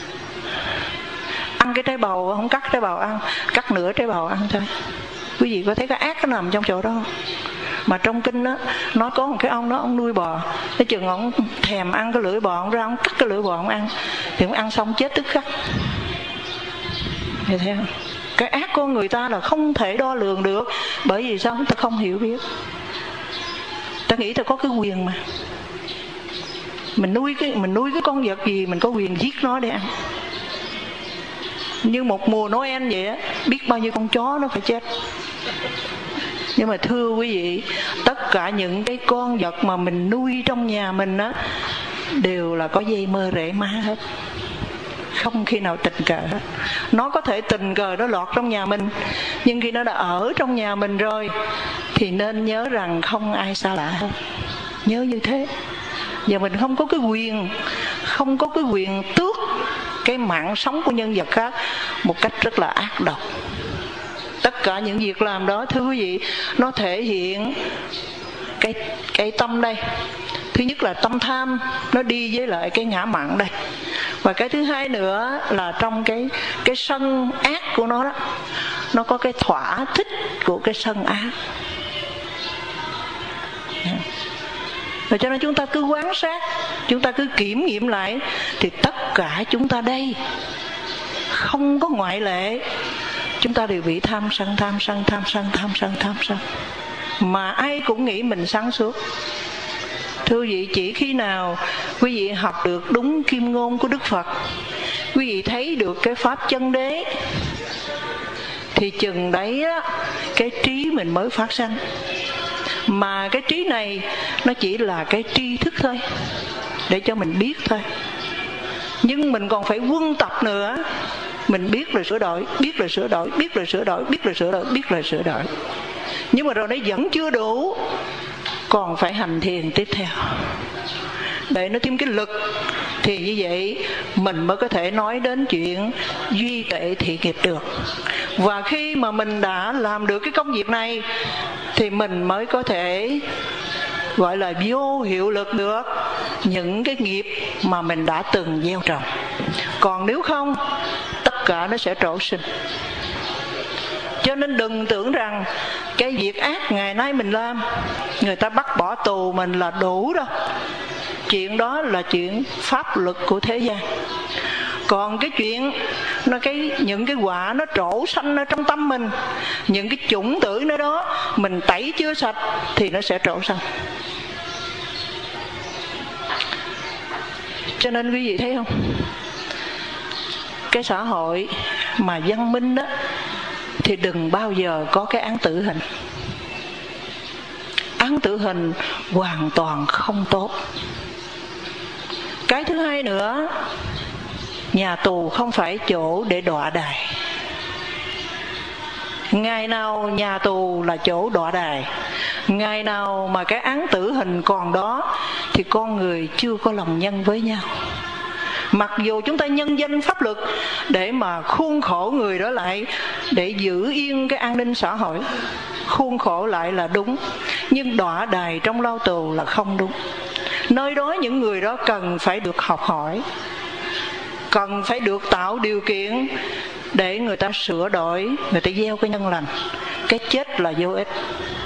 ăn cái trái bầu không cắt trái bầu ăn, cắt nửa trái bầu ăn thôi. Quý vị có thấy cái ác nó nằm trong chỗ đó không? Mà trong kinh đó, nó có một cái ông đó, ông nuôi bò, cái chừng ông thèm ăn cái lưỡi bò, ông ra ông cắt cái lưỡi bò ông ăn, thì ông ăn xong chết tức khắc. Thấy không? Cái ác của người ta là không thể đo lường được. Bởi vì sao? Ta không hiểu biết. Ta nghĩ ta có cái quyền mà. Mình nuôi cái con vật gì mình có quyền giết nó để ăn. Như một mùa Noel vậy á, biết bao nhiêu con chó nó phải chết. Nhưng mà thưa quý vị, tất cả những cái con vật mà mình nuôi trong nhà mình á đều là có dây mơ rễ má hết, không khi nào tình cờ hết. Nó có thể tình cờ nó lọt trong nhà mình, nhưng khi nó đã ở trong nhà mình rồi thì nên nhớ rằng không ai xa lạ hết. Nhớ như thế. Và mình không có cái quyền tước cái mạng sống của nhân vật khác một cách rất là ác độc. Tất cả những việc làm đó, thưa quý vị, nó thể hiện cái tâm đây. Thứ nhất là tâm tham, nó đi với lại cái ngã mạn đây. Và cái thứ hai nữa là trong cái sân ác của nó đó, nó có cái thỏa thích của cái sân ác. Và cho nên chúng ta cứ quan sát, chúng ta cứ kiểm nghiệm lại, thì tất cả chúng ta đây không có ngoại lệ, chúng ta đều bị tham sân. Mà ai cũng nghĩ mình sáng suốt. Thưa quý vị, chỉ khi nào quý vị học được đúng kim ngôn của Đức Phật, quý vị thấy được cái pháp chân đế, thì chừng đấy á, cái trí mình mới phát sanh. Mà cái trí này nó chỉ là cái tri thức thôi, để cho mình biết thôi. Nhưng mình còn phải quân tập nữa. Mình biết rồi sửa đổi, biết rồi sửa đổi, biết rồi sửa đổi, biết rồi sửa đổi, biết rồi sửa đổi. Nhưng mà rồi nó vẫn chưa đủ, còn phải hành thiền tiếp theo để nó thêm cái lực. Thì như vậy mình mới có thể nói đến chuyện duy tuệ thiện nghiệp được. Và khi mà mình đã làm được cái công việc này thì mình mới có thể gọi là vô hiệu lực được những cái nghiệp mà mình đã từng gieo trồng. Còn nếu không, tất cả nó sẽ trổ sinh. Cho nên đừng tưởng rằng cái việc ác ngày nay mình làm, người ta bắt bỏ tù mình là đủ đâu. Chuyện đó là chuyện pháp luật của thế gian. Còn cái chuyện những cái quả nó trổ sanh ở trong tâm mình, những cái chủng tử nơi đó mình tẩy chưa sạch thì nó sẽ trổ sanh. Cho nên quý vị thấy không, cái xã hội mà văn minh đó thì đừng bao giờ có cái án tử hình. Án tử hình hoàn toàn không tốt. Cái thứ hai nữa, nhà tù không phải chỗ để đọa đài. Ngày nào nhà tù là chỗ đọa đài, ngày nào mà cái án tử hình còn đó thì con người chưa có lòng nhân với nhau. Mặc dù chúng ta nhân danh pháp luật để mà khuôn khổ người đó lại, để giữ yên cái an ninh xã hội, khuôn khổ lại là đúng, nhưng đọa đài trong lao tù là không đúng. Nơi đó những người đó cần phải được học hỏi, cần phải được tạo điều kiện để người ta sửa đổi, người ta gieo cái nhân lành. Cái chết là vô ích,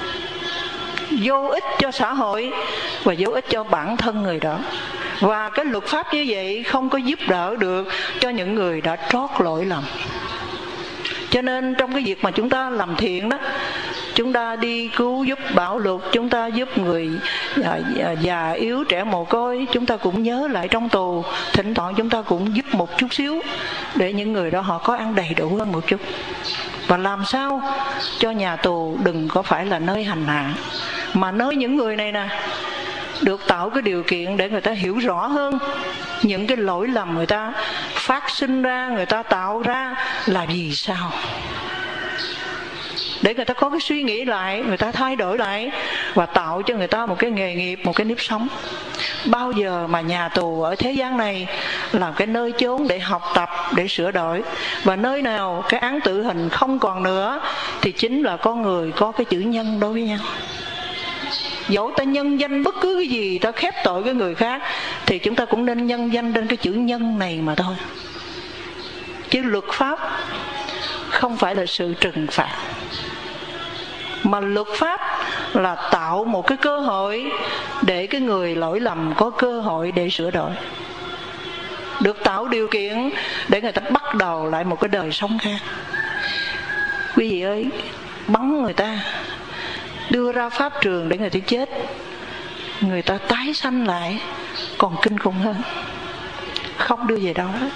vô ích cho xã hội và vô ích cho bản thân người đó. Và cái luật pháp như vậy không có giúp đỡ được cho những người đã trót lỗi lầm. Cho nên trong cái việc mà chúng ta làm thiện đó, chúng ta đi cứu giúp bạo lực, chúng ta giúp người già yếu trẻ mồ côi, chúng ta cũng nhớ lại trong tù, thỉnh thoảng chúng ta cũng giúp một chút xíu để những người đó họ có ăn đầy đủ hơn một chút. Và làm sao cho nhà tù đừng có phải là nơi hành hạ, mà nơi những người này nè được tạo cái điều kiện để người ta hiểu rõ hơn những cái lỗi lầm người ta phát sinh ra, người ta tạo ra là vì sao, để người ta có cái suy nghĩ lại, người ta thay đổi lại và tạo cho người ta một cái nghề nghiệp, một cái nếp sống. Bao giờ mà nhà tù ở thế gian này là cái nơi chốn để học tập, để sửa đổi. Và nơi nào cái án tử hình không còn nữa thì chính là con người có cái chữ nhân đối với nhau. Dẫu ta nhân danh bất cứ cái gì, ta khép tội với người khác, thì chúng ta cũng nên nhân danh trên cái chữ nhân này mà thôi. Chứ luật pháp không phải là sự trừng phạt, mà luật pháp là tạo một cái cơ hội để cái người lỗi lầm có cơ hội để sửa đổi, được tạo điều kiện để người ta bắt đầu lại một cái đời sống khác. Quý vị ơi, bắn người ta, đưa ra pháp trường để người ta chết, người ta tái sanh lại còn kinh khủng hơn. Không đưa về đâu hết.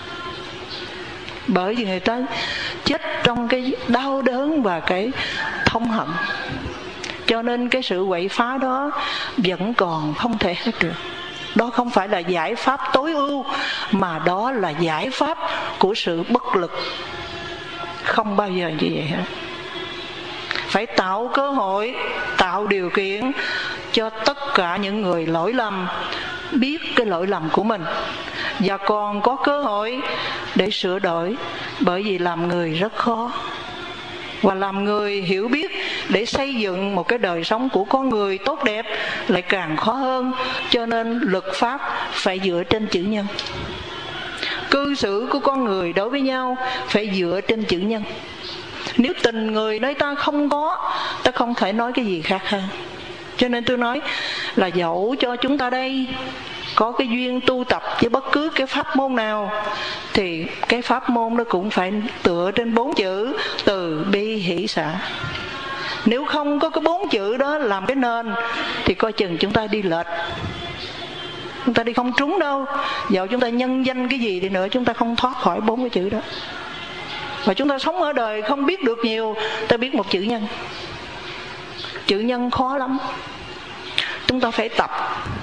Bởi vì người ta chết trong cái đau đớn và cái thông hận. Cho nên cái sự quậy phá đó vẫn còn không thể hết được. Đó không phải là giải pháp tối ưu, mà đó là giải pháp của sự bất lực. Không bao giờ như vậy hết. Phải tạo cơ hội, tạo điều kiện cho tất cả những người lỗi lầm biết cái lỗi lầm của mình, và còn có cơ hội để sửa đổi. Bởi vì làm người rất khó, và làm người hiểu biết để xây dựng một cái đời sống của con người tốt đẹp lại càng khó hơn. Cho nên luật pháp phải dựa trên chữ nhân. Cư xử của con người đối với nhau phải dựa trên chữ nhân. Nếu tình người nơi ta không có, ta không thể nói cái gì khác hơn. Cho nên tôi nói là dẫu cho chúng ta đây có cái duyên tu tập với bất cứ cái pháp môn nào, thì cái pháp môn nó cũng phải tựa trên 4 chữ từ bi hỷ xả. Nếu không có cái 4 chữ đó làm cái nền thì coi chừng chúng ta đi lệch, chúng ta đi không trúng đâu. Dẫu chúng ta nhân danh cái gì đi nữa, chúng ta không thoát khỏi 4 cái chữ đó. Và chúng ta sống ở đời không biết được nhiều, ta biết một chữ nhân. Chữ nhân khó lắm, chúng ta phải tập.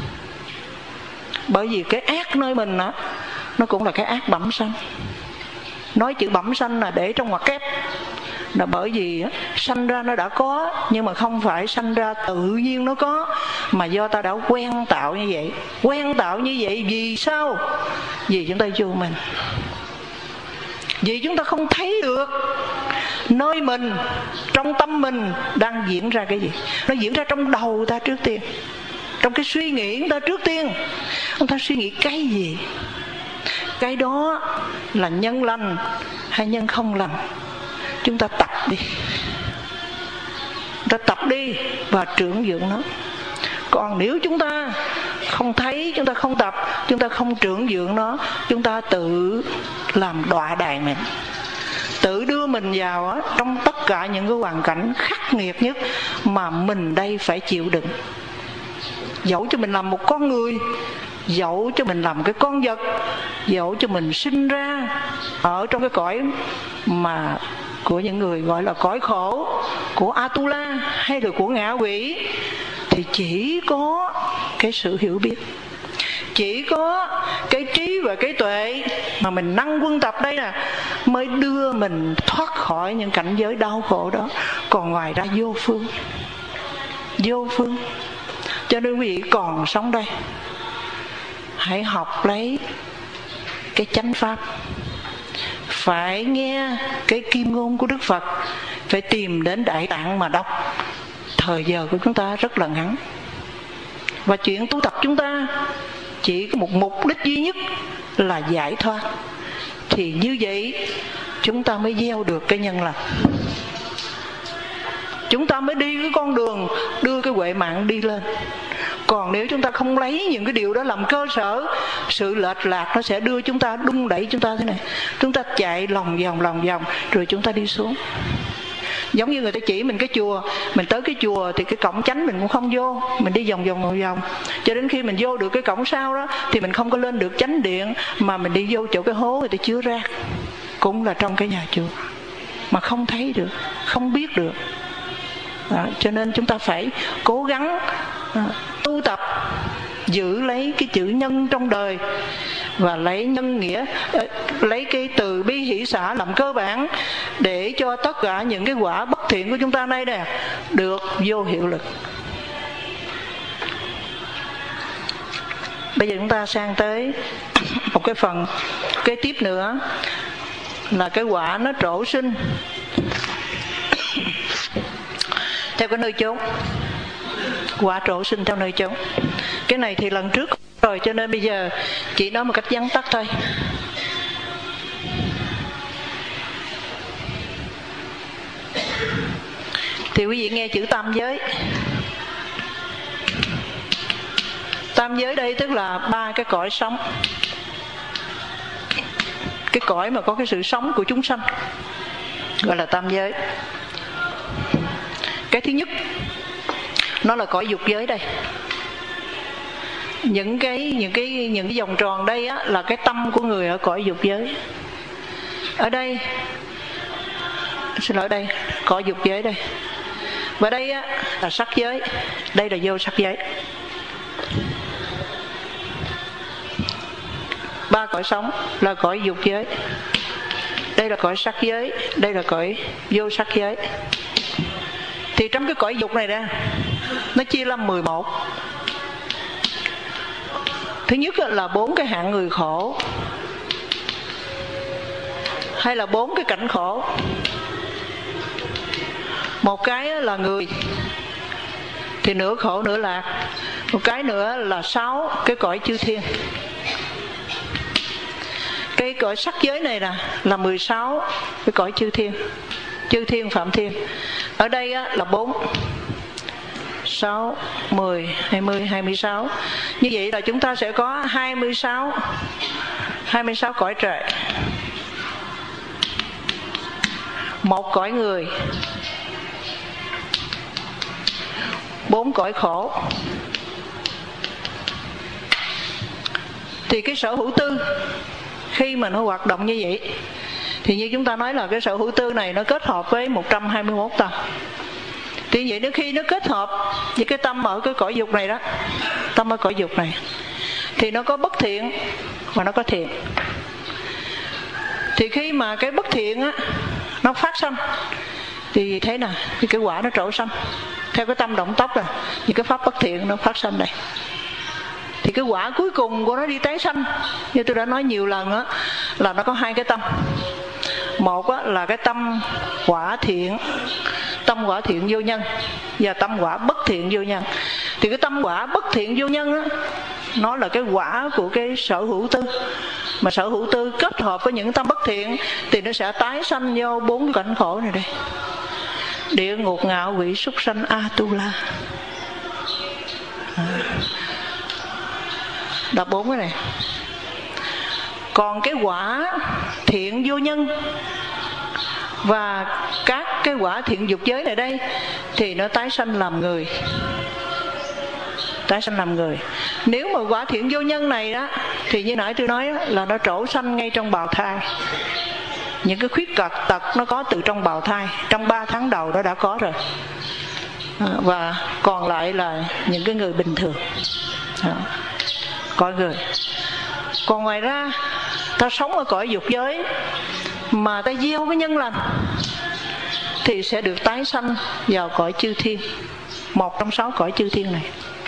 Bởi vì cái ác nơi mình á, nó cũng là cái ác bẩm sanh. Nói chữ bẩm sanh là để trong ngoặc kép, là bởi vì sanh ra nó đã có, nhưng mà không phải sanh ra tự nhiên nó có, mà do ta đã quen tạo như vậy. Quen tạo như vậy vì sao? Vì chúng ta vô mình, vì chúng ta không thấy được nơi mình, trong tâm mình đang diễn ra cái gì. Nó diễn ra trong đầu ta trước tiên, trong cái suy nghĩ của ta trước tiên. Ông ta suy nghĩ cái gì? Cái đó là nhân lành hay nhân không lành? Chúng ta tập đi, chúng ta tập đi và trưởng dưỡng nó. Còn nếu chúng ta không thấy, chúng ta không tập, chúng ta không trưởng dưỡng nó, chúng ta tự làm đọa đày mình, tự đưa mình vào trong tất cả những cái hoàn cảnh khắc nghiệt nhất mà mình đây phải chịu đựng. Dẫu cho mình làm một con người, dẫu cho mình làm cái con vật, dẫu cho mình sinh ra ở trong cái cõi mà của những người gọi là cõi khổ, của Atula hay là của ngạ quỷ, thì chỉ có cái sự hiểu biết, chỉ có cái trí và cái tuệ mà mình năng quân tập đây nè, mới đưa mình thoát khỏi những cảnh giới đau khổ đó. Còn ngoài ra vô phương, vô phương. Cho nên quý vị còn sống đây, hãy học lấy cái chánh pháp, phải nghe cái kim ngôn của Đức Phật, phải tìm đến Đại Tạng mà đọc. Thời giờ của chúng ta rất là ngắn, và chuyện tu tập chúng ta chỉ có một mục đích duy nhất là giải thoát. Thì như vậy chúng ta mới gieo được cái nhân lành, chúng ta mới đi cái con đường đưa cái huệ mạng đi lên. Còn nếu chúng ta không lấy những cái điều đó làm cơ sở, sự lệch lạc nó sẽ đưa chúng ta, đung đẩy chúng ta thế này. Chúng ta chạy lòng vòng rồi chúng ta đi xuống. Giống như người ta chỉ mình cái chùa, mình tới cái chùa thì cái cổng chánh mình cũng không vô, mình đi vòng vòng cho đến khi mình vô được cái cổng sau đó thì mình không có lên được chánh điện, mà mình đi vô chỗ cái hố người ta chứa rác, cũng là trong cái nhà chùa, mà không thấy được, không biết được. Đó, cho nên chúng ta phải cố gắng tu tập, giữ lấy cái chữ nhân trong đời, và lấy nhân nghĩa, lấy cái từ bi hỷ xả làm cơ bản, để cho tất cả những cái quả bất thiện của chúng ta đây nè được vô hiệu lực. Bây giờ chúng ta sang tới một cái phần kế tiếp nữa, là cái quả nó trổ sinh theo cái nơi chốn. Quả trổ sinh theo nơi chốn. Cái này thì lần trước rồi, cho nên bây giờ chỉ nói một cách vắn tắt thôi. Thì quý vị nghe chữ tam giới. Tam giới đây tức là 3 cái cõi sống, cái cõi mà có cái sự sống của chúng sanh, gọi là tam giới. Cái thứ nhất nó là cõi dục giới đây. Những cái vòng tròn đây á, là cái tâm của người ở cõi dục giới. Ở đây, xin lỗi, đây cõi dục giới đây. Và đây á, là sắc giới, đây là vô sắc giới. Ba cõi sống là cõi dục giới, đây là cõi sắc giới, đây là cõi vô sắc giới. Thì trong cái cõi dục này ra, nó chia làm 11. Thứ nhất là 4 cái hạng người khổ, hay là 4 cái cảnh khổ. Một cái là người thì nửa khổ nửa lạc. Một cái nữa là 6 cái cõi chư thiên. Cái cõi sắc giới này là 16 cái cõi chư thiên, chư thiên phạm thiên. Ở đây là 4, 6, 10, 20, 26. Như vậy là chúng ta sẽ có 26 cõi trời. Một cõi người, 4 cõi khổ. Thì cái sở hữu tư khi mà nó hoạt động như vậy, thì như chúng ta nói là cái sở hữu tư này nó kết hợp với 121 tâm. Thì vậy nếu khi nó kết hợp với cái tâm ở cái cõi dục này đó, tâm ở cõi dục này, thì nó có bất thiện và nó có thiện. Thì khi mà cái bất thiện á, nó phát sanh, thì thế nào? Thì cái quả nó trổ sanh theo cái tâm động tốc rồi, thì cái pháp bất thiện nó phát sanh đây. Thì cái quả cuối cùng của nó đi tái sanh, như tôi đã nói nhiều lần á, là nó có 2 cái tâm. Một á, là cái tâm quả thiện, tâm quả thiện vô nhân, và tâm quả bất thiện vô nhân. Thì cái tâm quả bất thiện vô nhân á, nó là cái quả của cái sở hữu tư. Mà sở hữu tư kết hợp với những tâm bất thiện thì nó sẽ tái sanh vô 4 cảnh khổ này đây: địa ngục, ngạo quỷ, súc sanh, Atula. Đọc 4 cái này. Còn cái quả thiện vô nhân và các cái quả thiện dục giới này đây thì nó tái sanh làm người. Tái sanh làm người. Nếu mà quả thiện vô nhân này đó, thì như nãy tôi nói đó, là nó trổ sanh ngay trong bào thai. Những cái khuyết tật nó có từ trong bào thai, trong 3 tháng đầu nó đã có rồi. Và còn lại là những cái người bình thường, cõi người. Còn ngoài ra ta sống ở cõi dục giới mà ta gieo cái nhân lành thì sẽ được tái sanh vào cõi chư thiên, một trong 6 cõi chư thiên này.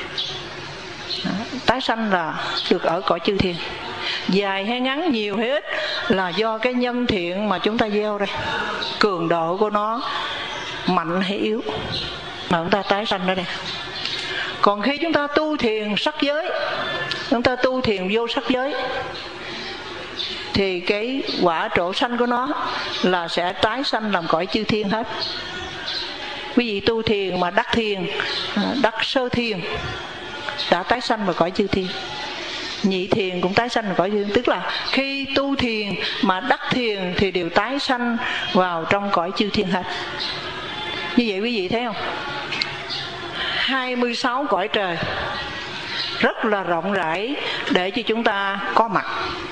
Tái sanh là được ở cõi chư thiên. Dài hay ngắn, nhiều hay ít là do cái nhân thiện mà chúng ta gieo đây, cường độ của nó mạnh hay yếu mà chúng ta tái sanh ở đây. Còn khi chúng ta tu thiền sắc giới, chúng ta tu thiền vô sắc giới, thì cái quả trổ sanh của nó là sẽ tái sanh làm cõi chư thiên hết. Quý vị tu thiền mà đắc thiền, đắc sơ thiền đã tái sanh vào cõi chư thiên. Nhị thiền cũng tái sanh vào cõi chư thiên. Tức là khi tu thiền mà đắc thiền thì đều tái sanh vào trong cõi chư thiên hết. Như vậy quý vị thấy không? 26 cõi trời rất là rộng rãi để cho chúng ta có mặt.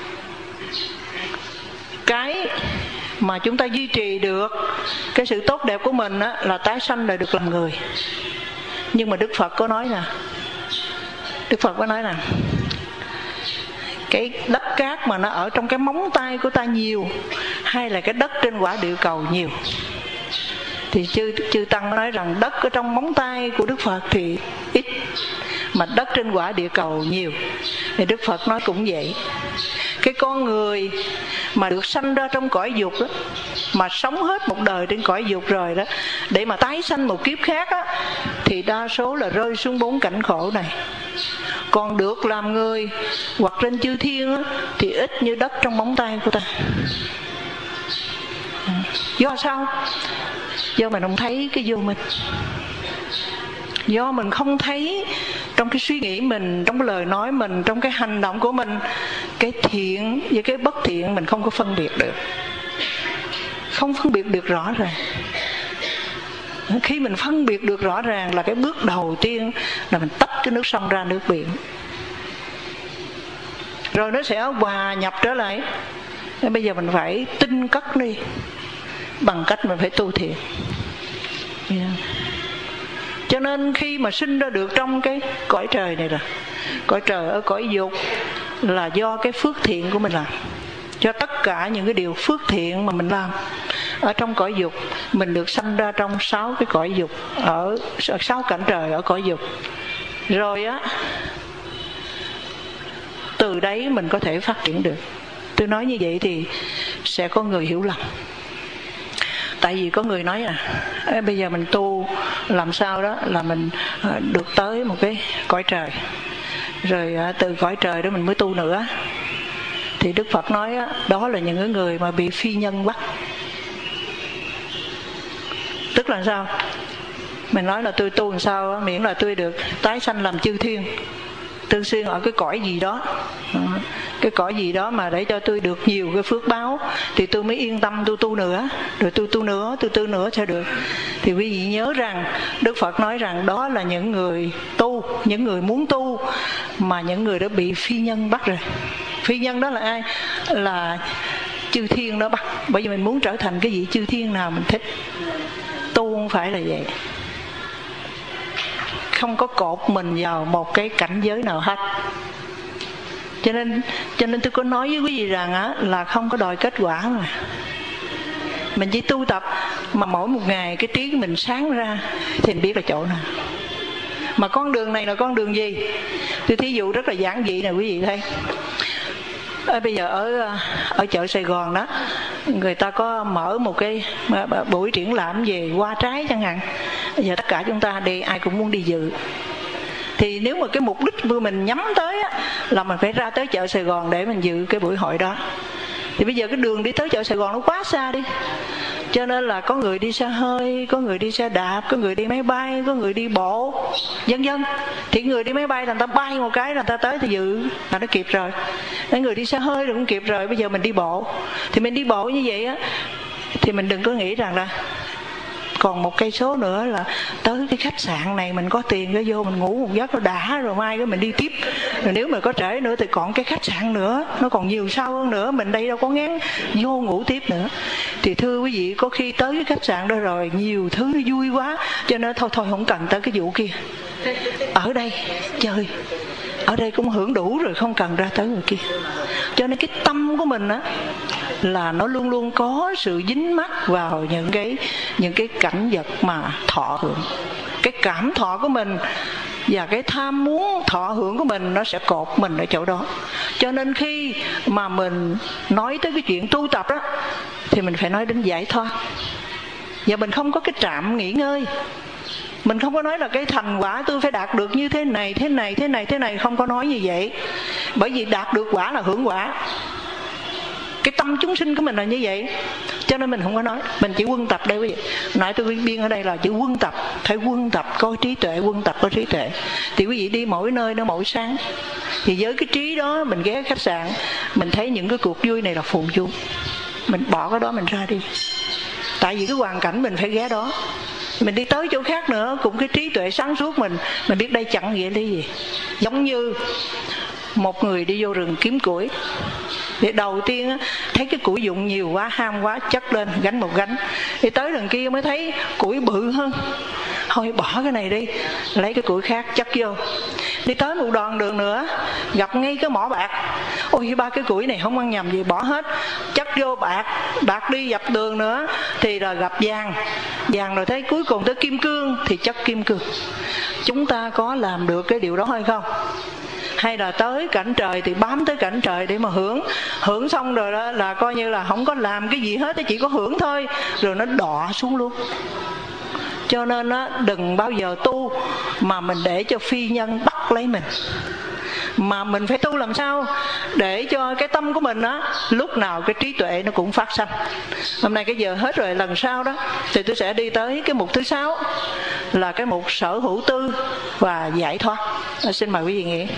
Cái mà chúng ta duy trì được cái sự tốt đẹp của mình á, là tái sanh là được làm người. Nhưng mà Đức Phật có nói là cái đất cát mà nó ở trong cái móng tay của ta nhiều, hay là cái đất trên quả địa cầu nhiều? Thì chư Tăng nói rằng đất ở trong móng tay của Đức Phật thì ít, mà đất trên quả địa cầu nhiều. Thì Đức Phật nói cũng vậy. Cái con người mà được sanh ra trong cõi dục đó, mà sống hết một đời trên cõi dục rồi đó, để mà tái sanh một kiếp khác á, thì đa số là rơi xuống 4 cảnh khổ này. Còn được làm người hoặc trên chư thiên á, thì ít như đất trong móng tay của ta. Do sao? Do mình không thấy cái vô mình. Do mình không thấy trong cái suy nghĩ mình, trong cái lời nói mình, trong cái hành động của mình, cái thiện với cái bất thiện mình không có phân biệt được. Không phân biệt được rõ ràng. Khi mình phân biệt được rõ ràng là cái bước đầu tiên là mình tách cái nước sông ra nước biển, rồi nó sẽ hòa nhập trở lại. Nên bây giờ mình phải tinh cất đi bằng cách mình phải tu thiền. Cho nên khi mà sinh ra được trong cái cõi trời này là cõi trời ở cõi dục là do cái phước thiện của mình làm. Cho tất cả những cái điều phước thiện mà mình làm ở trong cõi dục, mình được sanh ra trong 6 cái cõi dục, ở 6 cảnh trời ở cõi dục. Rồi á, từ đấy mình có thể phát triển được. Tôi nói như vậy thì sẽ có người hiểu lầm. Tại vì có người nói bây giờ mình tu làm sao đó là mình được tới một cái cõi trời, rồi từ cõi trời đó mình mới tu nữa. Thì Đức Phật nói đó là những người mà bị phi nhân bắt. Tức là sao? Mình nói là tôi tu làm sao miễn là tôi được tái sanh làm chư thiên, tương xuyên ở cái cõi gì đó, cái cõi gì đó mà để cho tôi được nhiều cái phước báo thì tôi mới yên tâm tôi tu nữa, rồi tôi tu nữa sẽ được. Thì quý vị nhớ rằng Đức Phật nói rằng đó là những người tu, những người muốn tu mà những người đã bị phi nhân bắt rồi. Phi nhân đó là ai? Là chư thiên đó bắt. Bởi vì mình muốn trở thành cái vị chư thiên nào mình thích. Tu không phải là vậy, không có cột mình vào một cái cảnh giới nào hết. Cho nên tôi có nói với quý vị rằng là không có đòi kết quả mà. Mình chỉ tu tập mà mỗi một ngày cái trí của mình sáng ra thì mình biết là chỗ nào. Mà con đường này là con đường gì? Tôi thí dụ rất là giản dị nè quý vị thấy. Bây giờ ở chợ Sài Gòn đó, người ta có mở một cái buổi triển lãm về hoa trái chẳng hạn. Bây giờ tất cả chúng ta đi, ai cũng muốn đi dự. Thì nếu mà cái mục đích của mình nhắm tới là mình phải ra tới chợ Sài Gòn để mình dự cái buổi hội đó, thì bây giờ cái đường đi tới chợ Sài Gòn nó quá xa đi. Cho nên là có người đi xe hơi, có người đi xe đạp, có người đi máy bay, có người đi bộ, vân vân. Thì người đi máy bay là người ta bay một cái là người ta tới thì dự là nó kịp rồi. Cái người đi xe hơi thì cũng kịp rồi. Bây giờ mình đi bộ, thì mình đi bộ như vậy thì mình đừng có nghĩ rằng là còn 1 cây số nữa là tới cái khách sạn này, mình có tiền cái vô mình ngủ một giấc nó đã, rồi mai cái mình đi tiếp. Rồi nếu mà có trễ nữa thì còn cái khách sạn nữa, nó còn nhiều sau hơn nữa, mình đây đâu có ngán vô ngủ tiếp nữa. Thì thưa quý vị, có khi tới cái khách sạn đó rồi nhiều thứ nó vui quá, cho nên thôi không cần tới cái vụ kia, ở đây chơi, ở đây cũng hưởng đủ rồi, không cần ra tới người kia. Cho nên cái tâm của mình là nó luôn luôn có sự dính mắc vào những cái cảnh vật mà thọ hưởng. Cái cảm thọ của mình và cái tham muốn thọ hưởng của mình nó sẽ cột mình ở chỗ đó. Cho nên khi mà mình nói tới cái chuyện tu tập đó thì mình phải nói đến giải thoát. Và mình không có cái trạm nghỉ ngơi. Mình không có nói là cái thành quả tôi phải đạt được như thế này, không có nói như vậy. Bởi vì đạt được quả là hưởng quả. Cái tâm chúng sinh của mình là như vậy. Cho nên mình không có nói, mình chỉ quân tập đây quý vị. Nãy tôi biên ở đây là chữ quân tập. Phải quân tập có trí tuệ, quân tập có trí tuệ. Thì quý vị đi mỗi nơi nó mỗi sáng. Thì với cái trí đó mình ghé khách sạn, mình thấy những cái cuộc vui này là phù du, mình bỏ cái đó mình ra đi. Tại vì cái hoàn cảnh mình phải ghé đó. Mình đi tới chỗ khác nữa cũng cái trí tuệ sáng suốt mình biết đây chẳng nghĩa lý gì. Giống như một người đi vô rừng kiếm củi, thì đầu tiên thấy cái củi dụng nhiều quá, ham quá, chất lên gánh một gánh. Thì tới đằng kia mới thấy củi bự hơn, thôi bỏ cái này đi, lấy cái củi khác chất vô. Đi tới một đoạn đường nữa gặp ngay cái mỏ bạc, ôi 3 cái củi này không ăn nhầm gì, bỏ hết chất vô bạc đi dập đường nữa thì rồi gặp vàng rồi thấy cuối cùng tới kim cương thì chất kim cương. Chúng ta có làm được cái điều đó hay không? Hay là tới cảnh trời thì bám tới cảnh trời để mà hưởng xong rồi đó là coi như là không có làm cái gì hết, chỉ có hưởng thôi, rồi nó đọa xuống luôn. Cho nên đừng bao giờ tu mà mình để cho phi nhân bắt lấy mình, mà mình phải tu làm sao để cho cái tâm của mình lúc nào cái trí tuệ nó cũng phát sanh. Hôm nay cái giờ hết rồi, lần sau đó thì tôi sẽ đi tới cái mục thứ 6 là cái mục sở hữu tư và giải thoát. Xin mời quý vị nghĩ.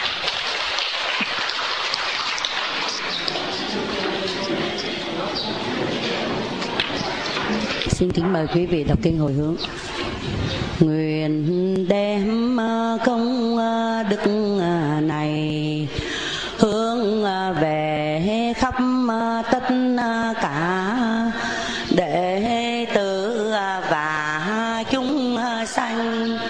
Xin kính mời quý vị đọc kinh hồi hướng. Nguyện đem công đức này hướng về khắp tất cả đệ tử và chúng sanh,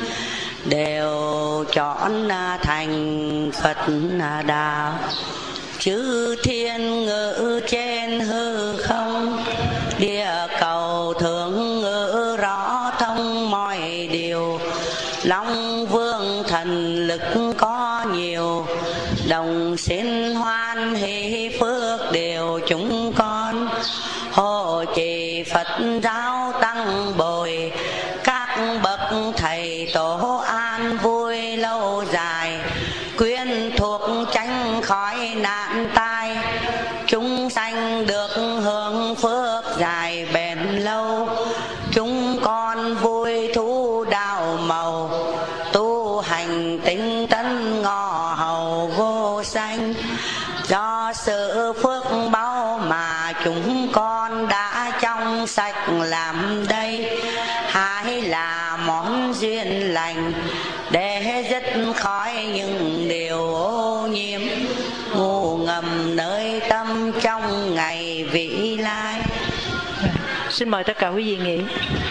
đạo. Chư thiên ngự trên hư không, địa cầu thượng ngự rõ thông mọi điều. Long vương thần lực có nhiều, đồng xin hoan hỷ phước điều chúng con. Hộ trì Phật giáo tăng bồi, các bậc thầy tổ an vui lâu dài. Quyến thuộc tránh khỏi nạn tai, chúng sanh được hưởng phước dài bền lâu. Chúng con vui thú đạo màu, tu hành tinh tấn ngọ hầu vô sanh. Do sự phước báu mà chúng con đã trong sạch làm đây, hãy là món duyên lành để dứt khỏi những điều ô nhiễm ngủ ngầm nơi tâm trong ngày vĩ lai. Xin mời tất cả quý vị nghỉ.